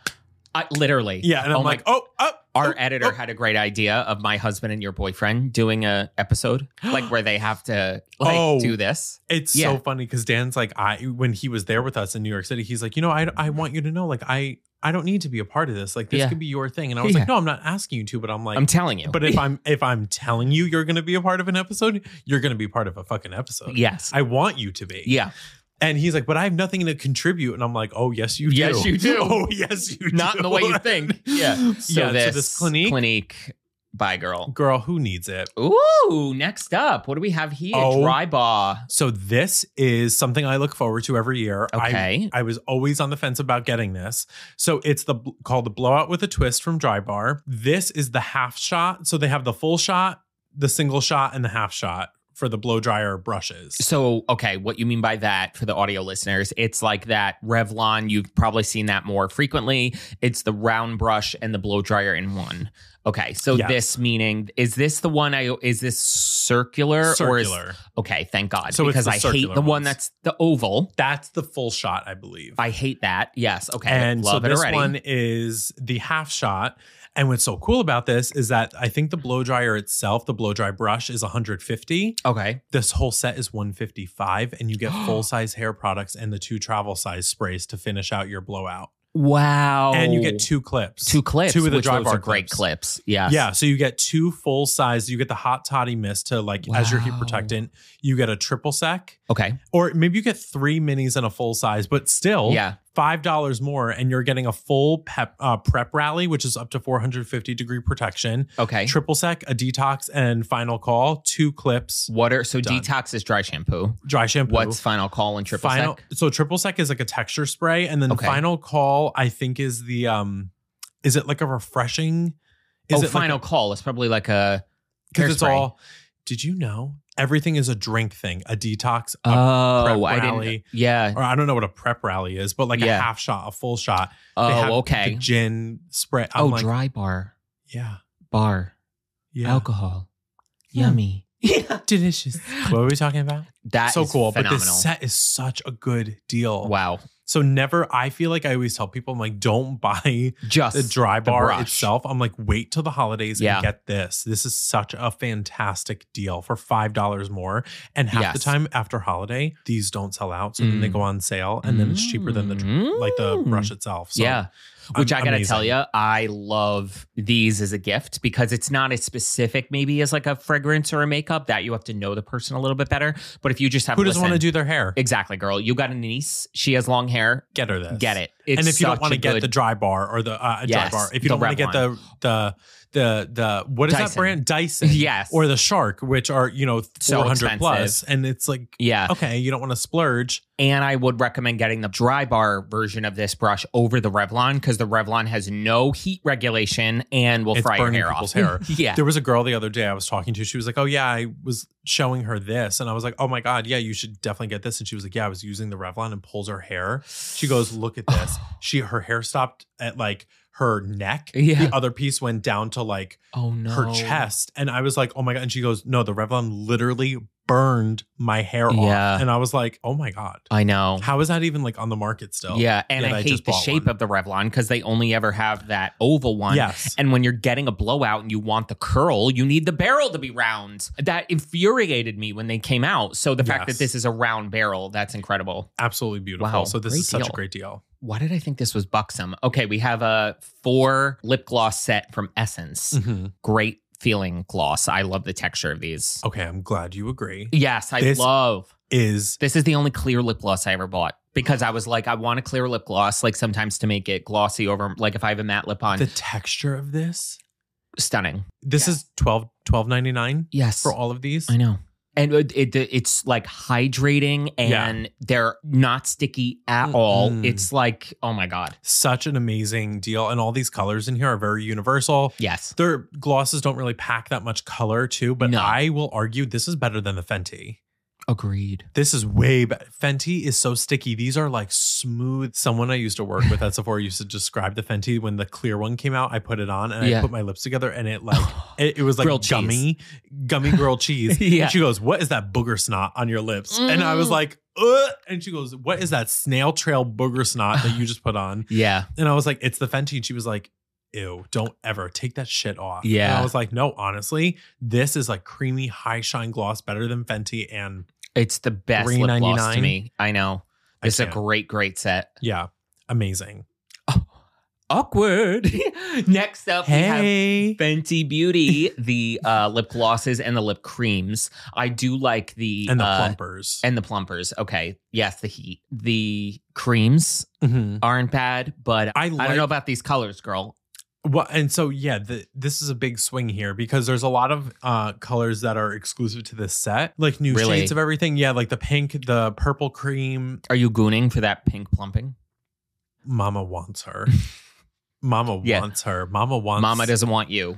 I, literally, yeah, and I'm Oh my- like, oh, oh, Our oh, editor oh. had a great idea of my husband and your boyfriend doing a episode like where they have to like Oh. do this. It's Yeah. so funny because Dan's like, I when he was there with us in New York City, he's like, you know, I I want you to know, like, I I don't need to be a part of this. Like, this Yeah. could be your thing. And I was Yeah. like, no, I'm not asking you to, but I'm like, I'm telling you. but if I'm if I'm telling you you're gonna be a part of an episode, you're gonna be part of a fucking episode. yes, I want you to be. yeah, And he's like, but I have nothing to contribute. And I'm like, oh, yes, you do. Yes, you do. Oh, yes, you do. not in the way you think. Yeah, yeah, so this, so this Clinique, Clinique, bye girl. girl, who needs it? Ooh, next up, what do we have here? Oh. Dry bar. So this is something I look forward to every year. Okay. I, I was always on the fence about getting this. So it's the called the Blowout with a Twist from Dry Bar. This is the half shot. So they have the full shot, the single shot, and the half shot for the blow dryer brushes. So, okay, what you mean by that for the audio listeners, it's like that Revlon. You've probably seen that more frequently. It's the round brush and the blow dryer in one. Okay, so Yes. this meaning, is this the one I, is this circular? Or is, Circular. okay, thank God. So it's because the I hate circular the one ones. that's the oval. That's the full shot, I believe. I hate that. Yes, okay. And Love so it this already. one is the half shot. And what's so cool about this is that I think the blow dryer itself, the blow dry brush, is one hundred fifty. Okay. This whole set is one fifty-five, and you get full size hair products and the two travel size sprays to finish out your blowout. Wow. And you get two clips. Two clips, Two of the which dry those bar are great clips. clips. Yes. Yeah, so you get two full size. You get the hot toddy mist to like as your heat Wow. protectant. You get a triple sec, Okay. or maybe you get three minis and a full size, but still, Yeah. five dollars more, and you're getting a full pep uh, prep rally, which is up to four hundred fifty degree protection. Okay. Triple sec, a detox, and final call. Two clips, What are, so Done. detox is dry shampoo. dry shampoo. What's final call and triple final? sec? So triple sec is like a texture spray, and then Okay. final call, I think, is the um, is it like a refreshing? Is oh, it final call. It's probably like a because it's hairspray. all. Did you know everything is a drink thing? A detox, a Oh, prep I rally, didn't. Yeah. or I don't know what a prep rally is, but like a Yeah. half shot, a full shot. They have Oh, okay. The gin spray. I'm Oh, like, dry bar. yeah, Bar. yeah, Alcohol. Hmm. Yummy. delicious. What were we talking about? That so is cool, phenomenal. but this set is such a good deal. Wow. So never, I feel like I always tell people, I'm like, don't buy Just the dry the bar brush. itself. I'm like, wait till the holidays Yeah. and get this. This is such a fantastic deal for five dollars more. And half the Yes. time after holiday, these don't sell out. So then they Mm. go on sale, and then it's cheaper than the like the Mm. brush itself. So yeah. Which I'm- I gotta amazing. tell you, I love these as a gift because it's not as specific, maybe as like a fragrance or a makeup that you have to know the person a little bit better. But if you just have Who doesn't want to listen- do their hair? exactly, girl, you got a niece. She has long hair. Get her this. Get it. It's and if you don't such want a to get good- the dry bar or the uh, dry Yes, bar, if you the don't want to get the the the the what is that Dyson. brand? Dyson. Yes. Or the Shark, which are, you know, So four hundred plus, expensive. and it's like, yeah. okay, you don't want to splurge. And I would recommend getting the dry bar version of this brush over the Revlon because the Revlon has no heat regulation and will It's fry your burning hair people's off. hair. yeah. There was a girl the other day I was talking to. She was like, "Oh yeah, I was showing her this," and I was like, "Oh my god, yeah, you should definitely get this." And she was like, "Yeah, I was using the Revlon," and pulls her hair. She goes, "Look at this." she her hair stopped at like her neck. Yeah. The other piece went down to like Oh no. her chest, and I was like, "Oh my god!" And she goes, "No, the Revlon literally burned my hair Yeah. off. And I was like, oh my God. I know. How is that even like on the market still? Yeah, and Yet I hate just the bought shape one. of the Revlon because they only ever have that oval one. Yes. And when you're getting a blowout and you want the curl, you need the barrel to be round. That infuriated me when they came out. So the fact Yes. that this is a round barrel, that's incredible. Absolutely beautiful. Wow, So this great is such deal. a great deal. Why did I think this was buxom? Okay, we have a four lip gloss set from Essence. Mhm. Great feeling gloss. I love the texture of these. Okay, I'm glad you agree. Yes, I This- love. Is This is the only clear lip gloss I ever bought because I was like, I want a clear lip gloss, like sometimes to make it glossy over, like if I have a matte lip on. the texture of this? Stunning. This is twelve twelve ninety-nine Yes. for all of these. I know. And it, it it's like hydrating and they're not sticky at all. Mm-mm. It's like, oh my God. Such an amazing deal. And all these colors in here are very universal. Yes. Their glosses don't really pack that much color too, but No. I will argue this is better than the Fenty. Agreed. This is way better. Fenty is so sticky. These are like smooth. Someone I used to work with at Sephora used to describe the Fenty when the clear one came out. I put it on and Yeah. I put my lips together and it like it, it was like Grilled gummy, gummy grilled cheese. Yeah. And she goes, "What is that booger snot on your lips?" And I was Mm. like, Ugh. And she goes, "What is that snail trail booger snot that you just put on?" Yeah. And I was like, "It's the Fenty." And she was like, "Ew, don't ever take that shit off." Yeah. And I was like, "No, honestly, this is like creamy, high shine gloss, better than Fenty." And It's the best lip gloss to three ninety-nine. me. I know. I This is a can't. great, great set. yeah, amazing. Awkward. Next up, we have Hey. Fenty Beauty, the uh, lip glosses and the lip creams. I do like the And the uh, plumpers. and the plumpers. Okay, yes, the heat. The creams Mhm. aren't bad, but I I, like- don't know about these colors, girl. Well, and so yeah, the, this is a big swing here because there's a lot of uh, colors that are exclusive to this set, like new Really? shades of everything. Yeah, like the pink, the purple cream. Are you gooning for that pink plumping? Mama wants her. Mama Yeah. wants her. Mama wants. Mama doesn't want you.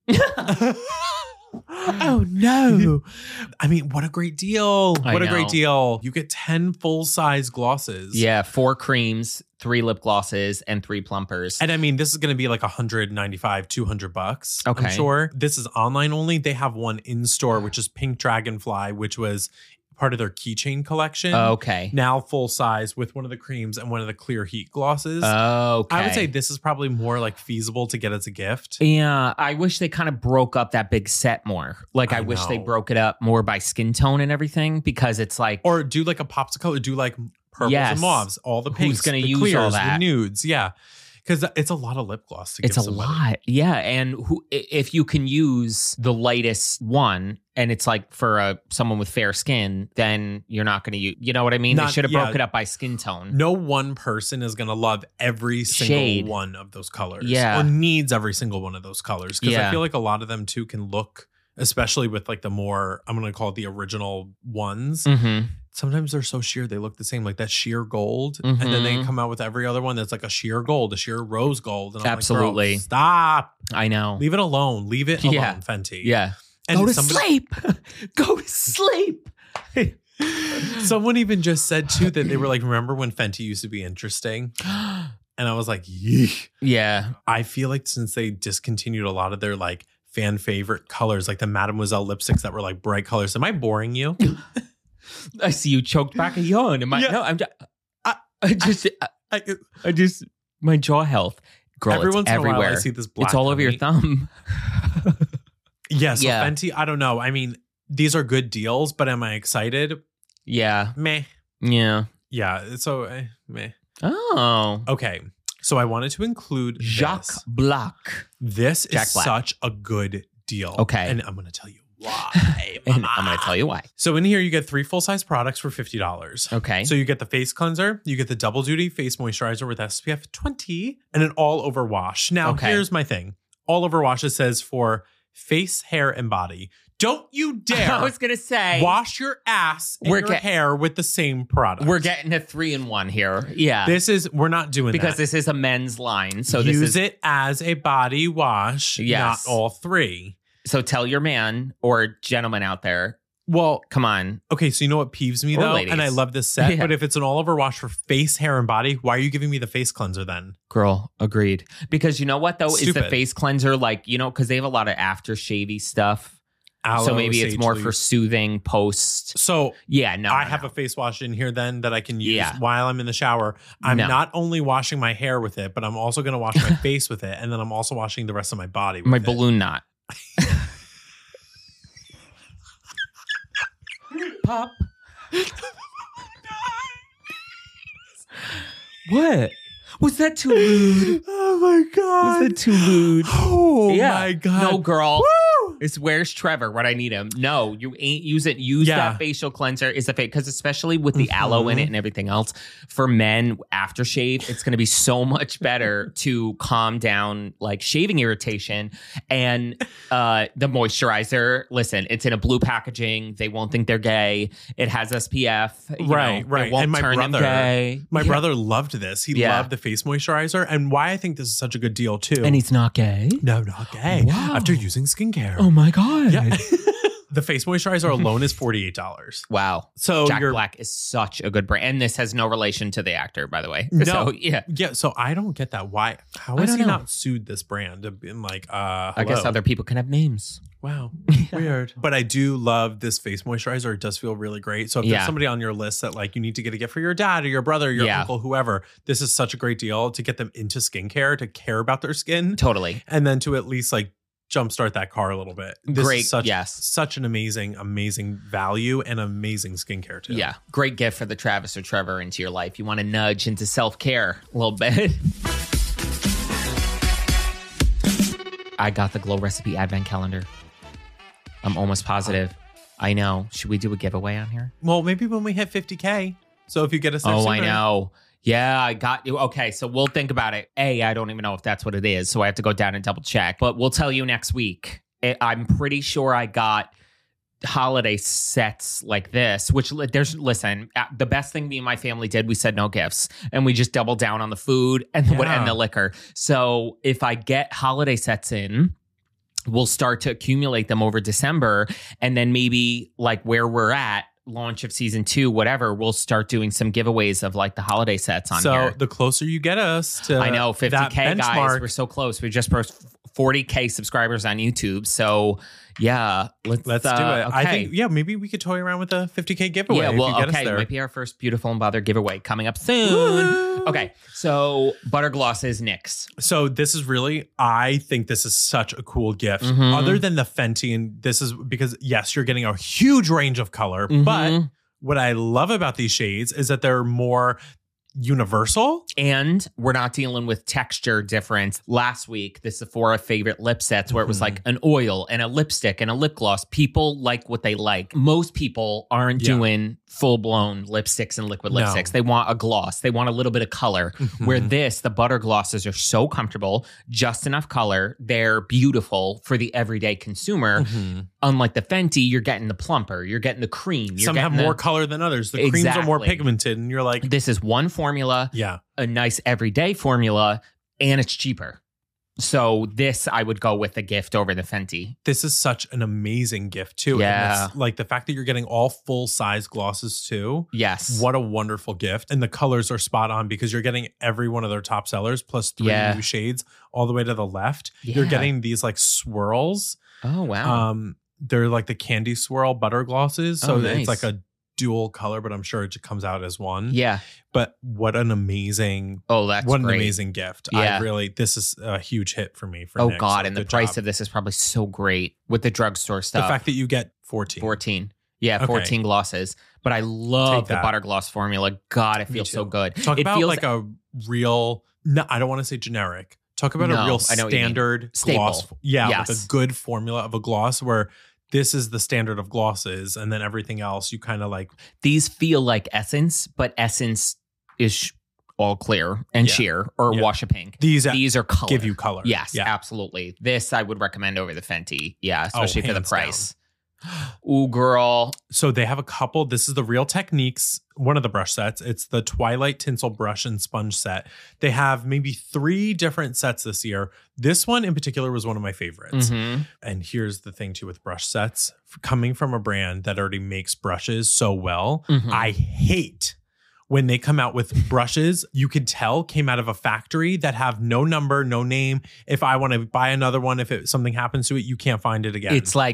Oh no. I mean, what a great deal. I What a know. great deal. You get ten full size glosses. Yeah, four creams, three lip glosses, and three plumpers. And I mean, this is going to be like one ninety-five, two hundred bucks. Okay. I'm sure. This is online only. They have one in store, which is Pink Dragonfly, which was part of their keychain collection. Okay. Now full size with one of the creams and one of the clear heat glosses. Okay. I would say this is probably more like feasible to get as a gift. Yeah, I wish they kind of broke up that big set more. Like, I, I wish they know. broke it up more by skin tone and everything because it's like, Or do like a popsicle, or do like purples Yes. and mauves, all the Who's pinks, gonna the use clears, all the that? nudes. Yeah. Because it's a lot of lip gloss to it's give a somebody. lot. Yeah. And who, i- if you can use the lightest one and it's like for a, someone with fair skin, then you're not going to use, you know what I mean? Not- they should have yeah. broke it up by skin tone. No one person is going to love every single Shade. one of those colors. Yeah. Or needs every single one of those colors. Because I Yeah. feel like a lot of them too can look, especially with like the more, I'm going to call it the original ones. Mm-hmm. Sometimes they're so sheer, they look the same, like that sheer gold. And then they Mhm. come out with every other one that's like a sheer gold, a sheer rose gold. And I'm Absolutely. like, bro, stop. I know. Leave it alone. Leave it alone, Yeah. Fenty. Yeah. And Go to somebody- sleep. Go to sleep. Someone even just said too that they were like, remember when Fenty used to be interesting? And I was like, yeesh. Yeah. I feel like since they discontinued a lot of their like fan favorite colors, like the Mademoiselle lipsticks that were like bright colors. Am I boring you? I see you choked back a yawn. Am I? Yeah. No, I'm just, I- I just, I, I, I just, my jaw health. Girl, every it's once in a everywhere. while I see this black It's all over your honey. thumb. Yeah, so Yeah. Fenty, I don't know. I mean, these are good deals, but am I excited? Yeah. Meh. Yeah. Yeah, so eh, meh. Oh. Okay, so I wanted to include Jacques this. Black. This Jack is Black. such a good deal. Okay. And I'm going to tell you why. And I'm going to tell you why. So in here, you get three full-size products for fifty dollars. Okay. So you get the face cleanser, you get the double duty face moisturizer with S P F twenty, and an all over wash. Now, Okay. here's my thing. All over wash, it says for face, hair, and body. Don't you dare I was going to say, wash your ass and We're your get- hair with the same product. we're getting a three in one here. Yeah. This is, we're not doing because that. this is a men's line. So Use this is, it as a body wash, Yes. not all three. so tell your man or gentleman out there, Well, come on. okay, so you know what peeves me Or though? ladies. And I love this set, Yeah. but if it's an all over wash for face, hair, and body, why are you giving me the face cleanser then? Girl, agreed. Because you know what though? Is the Stupid. face cleanser like, you know, because they have a lot of aftershavey stuff. Aloe, so maybe it's sage more leaf. for soothing post. So Yeah, no. I no, have no. a face wash in here then that I can use Yeah. while I'm in the shower. I'm No. not only washing my hair with it, but I'm also going to wash my face with it. And then I'm also washing the rest of my body with my it. balloon knot. Pop. What? Was that too lewd? Oh my God. Was that too lewd? Oh my God. No, girl. Woo! It's where's Trevor when I need him? No, you ain't use it. Use Yeah. that facial cleanser. Is the fake because especially with the Mhm. aloe in it and everything else for men aftershave, it's going to be so much better to calm down like shaving irritation. And uh, the moisturizer, listen, it's in a blue packaging. They won't think they're gay. It has S P F. you Right, know, right. It won't And my turn them brother- gay. My Yeah. brother loved this. He Yeah. loved the face moisturizer. And why I think this is such a good deal too. And he's not gay. no, not gay. Wow. After using skincare. Oh my god. Yeah. The face moisturizer alone is forty-eight dollars. Wow. So Jack you're Black is such a good brand. And this has no relation to the actor, by the way. No. So, yeah. Yeah, so I don't get that. Why? How I has don't he know. not sued this brand? And been like, uh, I guess hello? other people can have names. Wow, weird. But I do love this face moisturizer. It does feel really great. So if Yeah. there's somebody on your list that like you need to get a gift for your dad or your brother, your Yeah. uncle, whoever, this is such a great deal to get them into skincare, to care about their skin, Totally. and then to at least like jumpstart that car a little bit. This Great, is such, yes. such an amazing, amazing value and amazing skincare too. Yeah. Great gift for the Travis or Trevor into your life. You want to nudge into self-care a little bit. I got the Glow Recipe Advent Calendar. I'm almost positive. I know. Should we do a giveaway on here? Well, maybe when we hit fifty K. So if you get us there Oh, I sooner- know. Yeah, I got you. Okay, so we'll think about it. A, I don't even know if that's what it is, so I have to go down and double check. But we'll tell you next week. I- I'm pretty sure I got holiday sets like this, which li- there's, listen, uh, the best thing me and my family did, we said no gifts. And we just doubled down on the food and the, Yeah. and the liquor. So if I get holiday sets in, we'll start to accumulate them over December. And then maybe like where we're at, launch of season two, whatever, we'll start doing some giveaways of like the holiday sets on so here. the closer you get us to I know, fifty that K guys, benchmark, we're so close. We just broke forty K subscribers on YouTube. So yeah, let's, let's uh, do it. I okay. think, yeah, maybe we could toy around with a fifty K giveaway. Yeah, if well, you get okay, us there. might be our first Beautiful and Bothered giveaway coming up soon. Woo! Okay, so Butter Gloss is NYX. So this is really, I think this is such a cool gift. Mhm. Other than the Fenty, and this is because, yes, you're getting a huge range of color, but Mhm. what I love about these shades is that they're more universal. And we're not dealing with texture difference. Last week, the Sephora favorite lip sets where it was Mhm. like an oil and a lipstick and a lip gloss. People like what they like. Most people aren't Yeah. doing full blown lipsticks and liquid No. lipsticks. They want a gloss. They want a little bit of color. Where Mhm. this, the butter glosses are so comfortable, just enough color. They're beautiful for the everyday consumer. Mhm. Unlike the Fenty, you're getting the plumper, you're getting the cream. You're Some have getting more the- color than others. The creams are more Exactly. pigmented, and you're like, This is one formula. yeah. A nice everyday formula, and it's cheaper. So this I would go with a gift over the Fenty. This is such an amazing gift too. And Yeah. it's like the fact that you're getting all full size glosses too. Yes. What a wonderful gift. And the colors are spot on because you're getting every one of their top sellers plus three Yeah. new shades all the way to the left. You're Yeah. getting these like swirls. Oh wow. Um, they're like the candy swirl butter glosses. So Oh, nice. it's like a dual color, but I'm sure it just comes out as one. yeah. But what an amazing, Oh, that's what an great. amazing gift. Yeah. I really, this is a huge hit for me. For Oh Nick, God, so and the good price job. of this is probably so great with the drugstore the stuff. fact that you get fourteen. fourteen. Yeah, Okay. fourteen glosses. But I love Take the that. butter gloss formula. God, it Me feels so too. good. Talk it about feels like a real, no, I don't want to say generic. Talk about No, a real I know what you mean. standard Staple. gloss. Yeah, Yes. like a good formula of a gloss where this is the standard of glosses. And then everything else you kind of like, these feel like Essence, but Essence is sh- all clear and Yeah. sheer or Yeah. wash a pink. these, These are color. give you color. Yes, Yeah. absolutely. This I would recommend over the Fenty. Yeah, especially for the hands price. Ooh, girl. So they have a couple. This is the Real Techniques, one of the brush sets. It's the Twilight Tinsel Brush and Sponge set. They have maybe three different sets this year. This one in particular was one of my favorites. Mhm. And here's the thing too with brush sets. Coming from a brand that already makes brushes so well, Mhm. I hate when they come out with brushes you could tell came out of a factory that have no number, no name. If I want to buy another one, if it, something happens to it, you can't find it again. It's like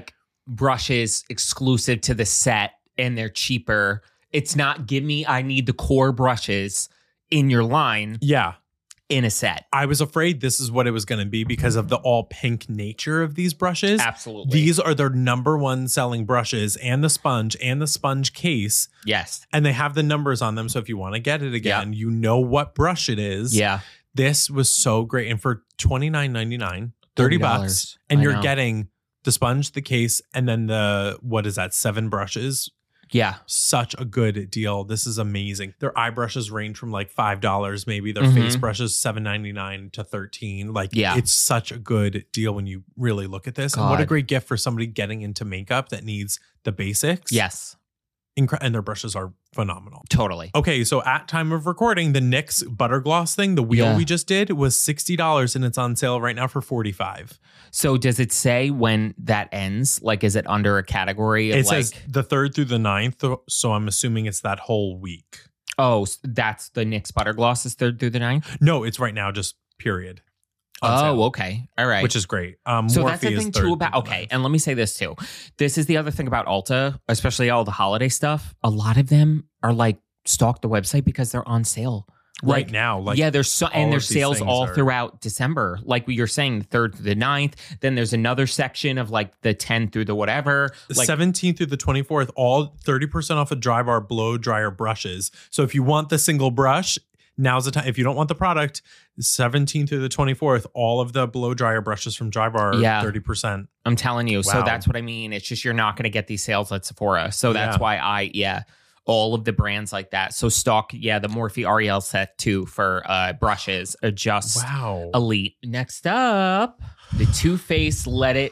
brushes exclusive to the set and they're cheaper. It's not give me, I need the core brushes in your line Yeah. in a set. I was afraid this is what it was going to be because of the all pink nature of these brushes. Absolutely. These are their number one selling brushes, and the sponge and the sponge case. Yes. And they have the numbers on them. So if you want to get it again, you know what brush it is. Yeah. This was so great. And for twenty-nine ninety-nine, thirty bucks, and I you're know. getting the sponge, the case, and then the, what is that, seven brushes? Yeah. Such a good deal. This is amazing. Their eye brushes range from like five dollars maybe. Their Mhm. face brushes seven ninety-nine to thirteen. Like, Yeah. it's such a good deal when you really look at this. And what a God. great gift for somebody getting into makeup that needs the basics. Yes. Incre- and their brushes are phenomenal. Totally. Okay, so at time of recording, the N Y X butter gloss thing, the wheel Yeah. we just did, was sixty dollars and it's on sale right now for forty-five dollars. So does it say when that ends? Like, is it under a category of It like, says the third through the ninth, so I'm assuming it's that whole week. oh, s- that's the N Y X Butter Gloss is third through the ninth? No, it's right now, just period. on Oh, sale, okay. All right. which is great. Um, So Morphe that's the is thing third too about, through the okay. ninth. And let me say this too. This is the other thing about Ulta, especially all the holiday stuff. A lot of them are like stalk the website because they're on sale. Right Like, now, like yeah, there's so all and there's of these sales things all are- throughout December. Like you're saying, the third through the ninth. Then there's another section of like the tenth through the whatever. the Like, seventeenth through the twenty-fourth, all thirty percent off of Dry Bar blow dryer brushes. So if you want the single brush, now's the time. If you don't want the product, seventeenth through the twenty-fourth, all of the blow dryer brushes from Dry Bar, Yeah. thirty percent. I'm telling you. So Wow. that's what I mean. It's just you're not going to get these sales at Sephora. So that's Yeah. why I, yeah, all of the brands like that. So stock, yeah, the Morphe Ariel set too for uh, brushes are just Wow. elite. Next up, the Too Faced Let It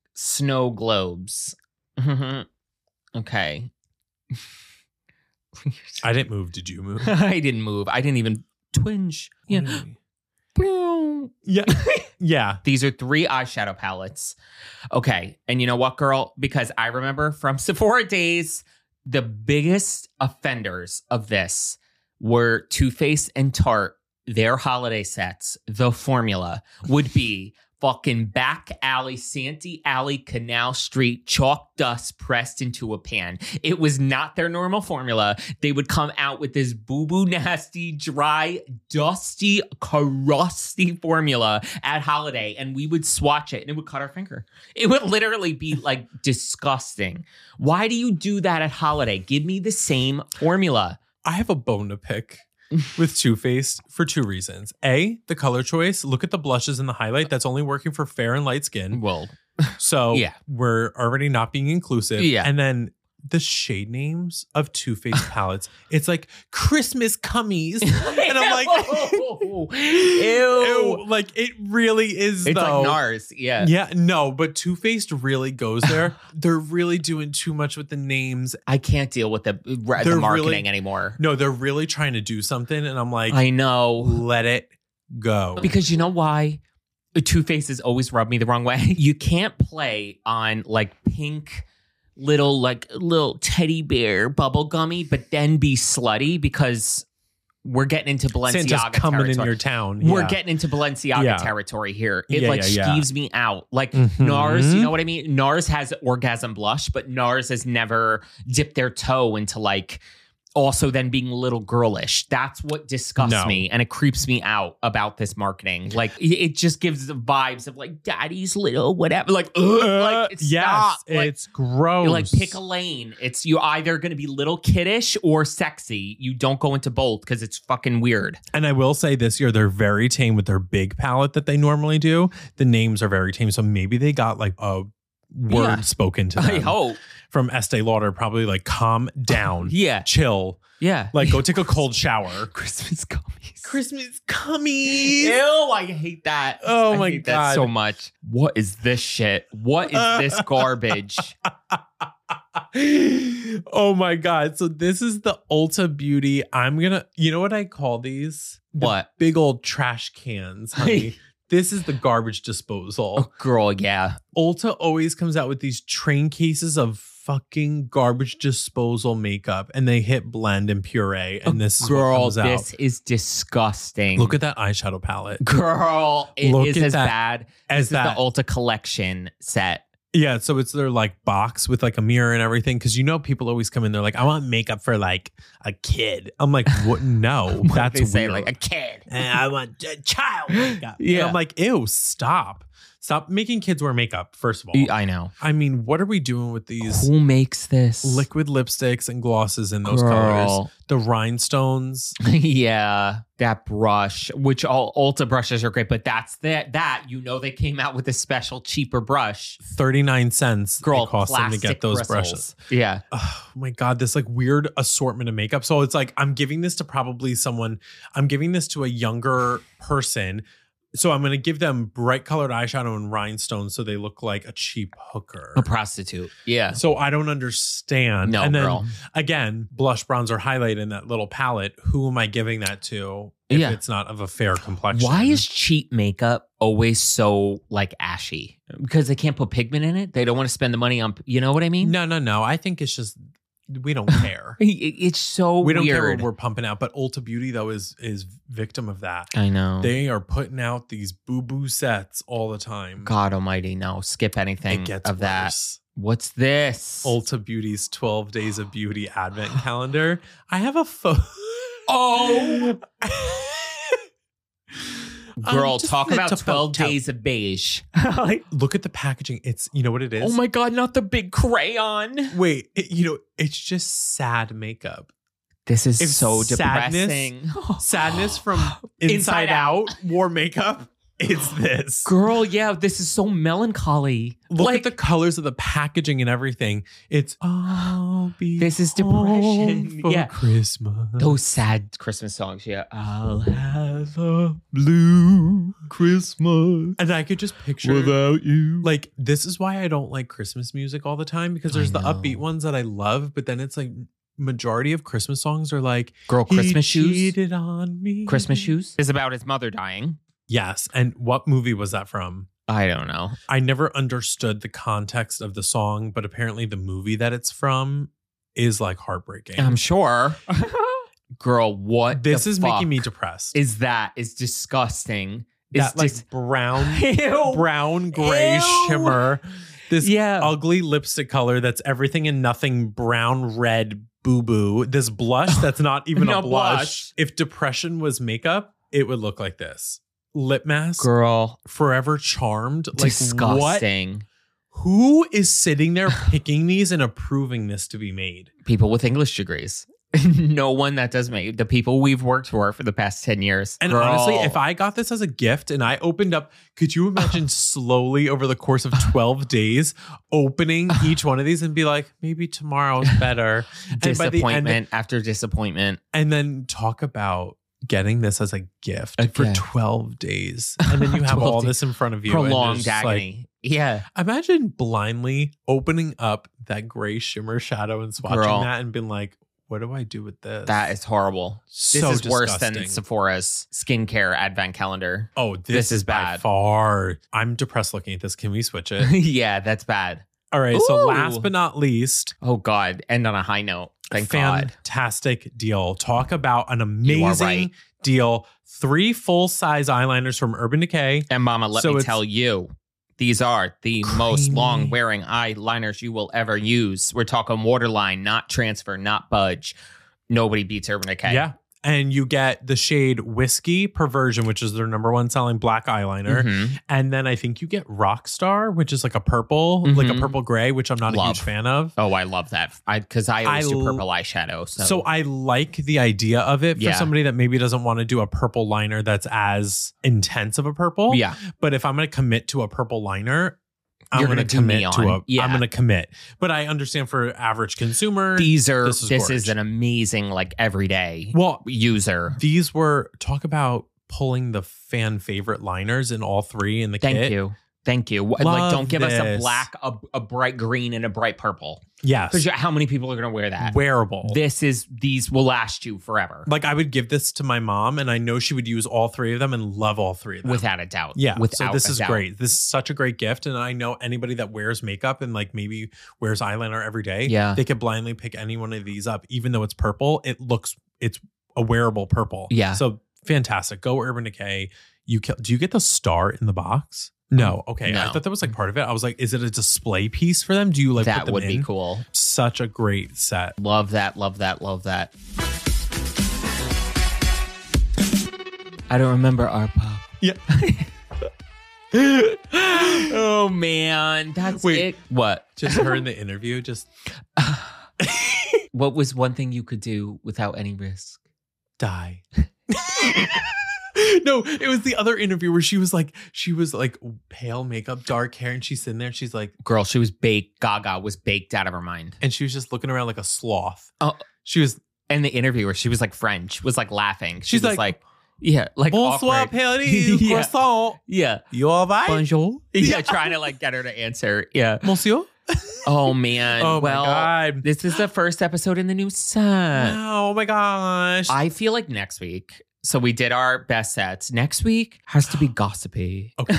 Snow Globes. Okay. I didn't move. Did you move? I didn't move. I didn't even twinge. Yeah. Yeah. Yeah. These are three eyeshadow palettes. Okay. And you know what, girl? Because I remember from Sephora days, the biggest offenders of this were Too Faced and Tarte. Their holiday sets, the formula would be fucking back alley, Santee Alley, Canal Street, chalk dust pressed into a pan. It was not their normal formula. They would come out with this boo-boo nasty, dry, dusty, crusty formula at holiday, and we would swatch it and it would cut our finger. It would literally be like disgusting. Why do you do that at holiday? Give me the same formula. I have a bone to pick with Too Faced for two reasons. A, the color choice. Look at the blushes and the highlight. That's only working for fair and light skin. Well, So Yeah. we're already not being inclusive. Yeah. And then the shade names of Too Faced palettes. It's like Christmas cummies. And I'm like, ew. ew. Like it really is It's though. like NARS. Yeah. Yeah, no, but Too Faced really goes there. They're really doing too much with the names. I can't deal with the, the They're marketing really- anymore. No, they're really trying to do something. And I'm like, I know. let it go. Because you know why? Too Faced has always rubbed me the wrong way. You can't play on like pink little like little teddy bear bubble gummy, but then be slutty because we're getting into Balenciaga Santa's coming territory. in your town. We're Yeah. getting into Balenciaga Yeah. territory here. It Yeah, like yeah, yeah. skeeves me out. Like Mhm. NARS, you know what I mean? NARS has orgasm blush, but NARS has never dipped their toe into like also then being a little girlish. That's what disgusts No. me and it creeps me out about this marketing. Like it- it just gives the vibes of like daddy's little whatever. Like, ugh, like Uh, yes, stop. Like, it's gross. you like pick a lane. It's you're either going to be little kiddish or sexy. You don't go into both because it's fucking weird. And I will say this year, they're very tame with their big palette that they normally do. The names are very tame. So maybe they got like a word Yeah. spoken to them I hope. from Estee Lauder, probably like calm down, Yeah. chill, Yeah. like go take a cold shower. Christmas gummies. Christmas gummies. Ew, I hate that. Oh I my hate God. that so much. What is this shit? What is this garbage? Oh my God. So this is the Ulta Beauty. I'm going to, you know what I call these? The What? big old trash cans, honey. This is the garbage disposal. Oh, girl, yeah. Ulta always comes out with these train cases of fucking garbage disposal makeup and they hit blend and puree. And this is what Girl, comes out. this is disgusting. Look at that eyeshadow palette. Girl, it Look is at as that- bad as as that- the Ulta collection set. Yeah, so it's their like box with like a mirror and everything. Cause you know, people always come in, they're like, I want makeup for like a kid. I'm like, what? No, What that's they say, weird. like a kid. And I want a child makeup. Yeah. And I'm like, ew, stop. Stop making kids wear makeup, first of all. I know. I mean, what are we doing with these Who makes this? liquid lipsticks and glosses in those Girl. colors? The rhinestones. Yeah, that brush, which all Ulta brushes are great, but that's that, that, you know, they came out with a special cheaper brush. thirty-nine cents Girl, it cost them to plastic get those bristles. brushes. Yeah. Oh my God, this like weird assortment of makeup. So it's like, I'm giving this to probably someone, I'm giving this to a younger person. So I'm going to give them bright colored eyeshadow and rhinestones so they look like a cheap hooker. A prostitute. Yeah. So I don't understand. No, and then girl. again, blush, bronzer, highlight in that little palette. Who am I giving that to if Yeah. it's not of a fair complexion? Why is cheap makeup always so like ashy? Because they can't put pigment in it. They don't want to spend the money on, you know what I mean? No, no, no. I think it's just we don't care. It- It's so we don't weird. care what we're pumping out. But Ulta Beauty though is is victim of that. I know. They are putting out these boo boo sets all the time. God almighty, no. Skip anything it gets of that. worse. What's this? Ulta Beauty's twelve Days of Beauty Advent Calendar. I have a photo. Oh, girl, Um, just talk the- about to- twelve to- days of beige. Look at the packaging. It's, you know what it is? Oh my God, not the big crayon. Wait, it, you know, it's just sad makeup. This is If so sadness- depressing. Sadness from Inside, Inside Out wore makeup. It's this. Girl, yeah, this is so melancholy. Look like, at the colors of the packaging and everything. It's I'll be This is home depression. for Yeah. Christmas. those sad Christmas songs. Yeah. I'll have a blue Christmas. And I could just picture Without you. like this is why I don't like Christmas music all the time because there's I the know. upbeat ones that I love, but then it's like majority of Christmas songs are like Girl, "He Christmas shoes. cheated on me. Christmas shoes is about his mother dying. Yes. And what movie was that from? I don't know. I never understood the context of the song, but apparently the movie that it's from is like heartbreaking. I'm sure. Girl, what this the is making me fuck depressed. is that? Is disgusting. Is that like dis- brown, Ew. brown gray Ew. shimmer. This Yeah. ugly lipstick color that's everything and nothing brown, red, boo boo. This blush that's not even No a blush. blush. If depression was makeup, it would look like this. Lip mask, Girl, Forever Charmed. Like what? disgusting. Who is sitting there picking these and approving this to be made? People with English degrees. No one that does make the people we've worked for for the past ten years. And Girl. honestly, if I got this as a gift and I opened up, could you imagine slowly over the course of twelve days opening each one of these and be like, maybe tomorrow's better? And by the end, disappointment after disappointment. and then talk about getting this as a gift A for gift. twelve days. And then you have twelve all days. this in front of you. and Prolonged just, like, agony. Yeah. imagine blindly opening up that gray shimmer shadow and swatching Girl. that and being like, what do I do with this? That is horrible. This so is worse than disgusting. Sephora's skincare advent calendar. Oh, this, This is by bad. far. I'm depressed looking at this. Can we switch it? Yeah, that's bad. All right. So Ooh. last but not least, Oh God. End on a high note. Thank God. fantastic deal. Talk about an You are amazing right. deal. Three full size eyeliners from Urban Decay. And Mama, let So me it's tell you, these are the most creamy. long wearing eyeliners you will ever use. We're talking waterline, not transfer, not budge. Nobody beats Urban Decay. Yeah. And you get the shade Whiskey Perversion, which is their number one selling black eyeliner. Mhm. And then I think you get Rockstar, which is like a purple, like a Mhm. purple gray, which I'm not a Love. huge fan of. Oh, I love that. I because I always I do l- purple eyeshadow. So, So I like the idea of it for Yeah. somebody that maybe doesn't want to do a purple liner that's as intense of a purple. yeah. But if I'm going to commit to a purple liner, I'm You're going to gonna do commit to a. neon. Yeah. I'm going to commit. But I understand for average consumer. These are This this is is, gorge. an amazing like everyday well, user. these were talk about pulling the fan favorite liners in all three in the Thank kit. you. Thank you. Like, Love don't give us a this. black, a, a bright green, and a bright purple. Yes. Because how many people are going to wear that? Wearable. This is these will last you forever, Like I would give this to my mom, and I know she would use all three of them and love all three of them. without a doubt. Yeah. without so this a is doubt. great. This is such a great gift. And I know anybody that wears makeup and like maybe wears eyeliner every day, Yeah. they could blindly pick any one of these up. Even though it's purple, it looks, it's a wearable purple. Yeah. So fantastic. Go Urban Decay. You kill, do you get the star in the box? No. Okay. No. I thought that was like part of it. I was like, is it a display piece for them? Do you like That put them would in? be cool. Such a great set. Love that. Love that. Love that. I don't remember our pop. Yeah. Oh man, that's Wait. it. What? Just her in the interview. Just What was one thing you could do without any risk? die. No, it was the other interview where she was like, she was like pale makeup, dark hair, and she's sitting there and she's like, Girl, she was baked. Gaga was baked out of her mind. and she was just looking around like a sloth. Oh, She was and the interviewer, she was like French, was like laughing. She She's was like, like, yeah, like bonsoir, awkward. Paris, Yeah. croissant. Yeah. You all right? Bonjour. Yeah, trying to like get her to answer. Yeah. Monsieur? Oh man. Oh well, my God. this is the first episode in the new set. Wow, oh my gosh. I feel like next week. So we did our best sets. Next week has to be gossipy. Okay.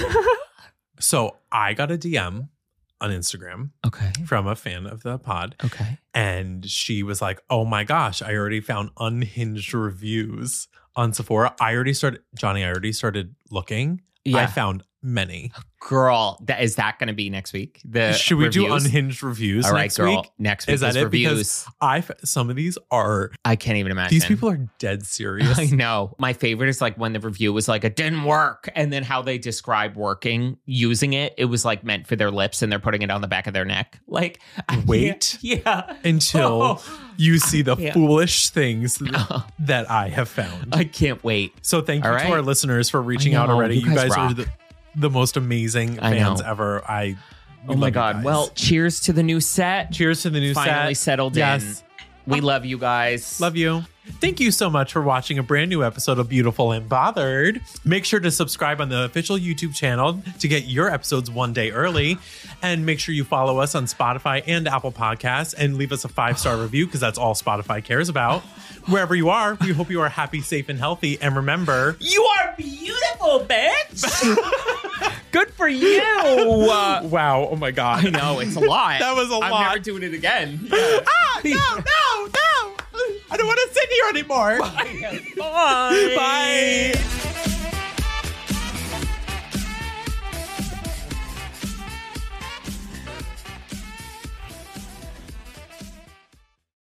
So I got a D M on Instagram Okay. from a fan of the pod. Okay. And she was like, oh my gosh, I already found unhinged reviews on Sephora. I already started, Johnny, I already started looking. Yeah. I found many. Girl, that is that going to be next week? The Should we do reviews? unhinged reviews All right, next girl. week? Next week Is is, that it? reviews. Because I f- some of these are, I can't even imagine. these people are dead serious. I know. My favorite is like when the review was like, it didn't work. And then how they describe working, using it. It was like meant for their lips and they're putting it on the back of their neck. Like, I Wait. can't- Yeah. Until Oh, you see the can't. foolish things th- that I have found. I can't wait. So thank you All to right. our listeners for reaching I out know, already. you You guys guys, are rock. the, the most amazing I fans know. ever. I we Oh my love you God. guys. Well, cheers to the new set. cheers to the new Finally set. settled Yes. in. We love you guys. Love you. Thank you so much for watching a brand new episode of Beautiful and Bothered. Make sure to subscribe on the official YouTube channel to get your episodes one day early. And make sure you follow us on Spotify and Apple Podcasts and leave us a five-star review because that's all Spotify cares about. Wherever you are, we hope you are happy, safe, and healthy. And remember, You are beautiful, bitch. Good for you. Uh, wow, oh my God. I know, it's a lot. That was a I'm lot. never doing it again. Ah, no, no, no. I don't want to sit here anymore. Bye. Bye.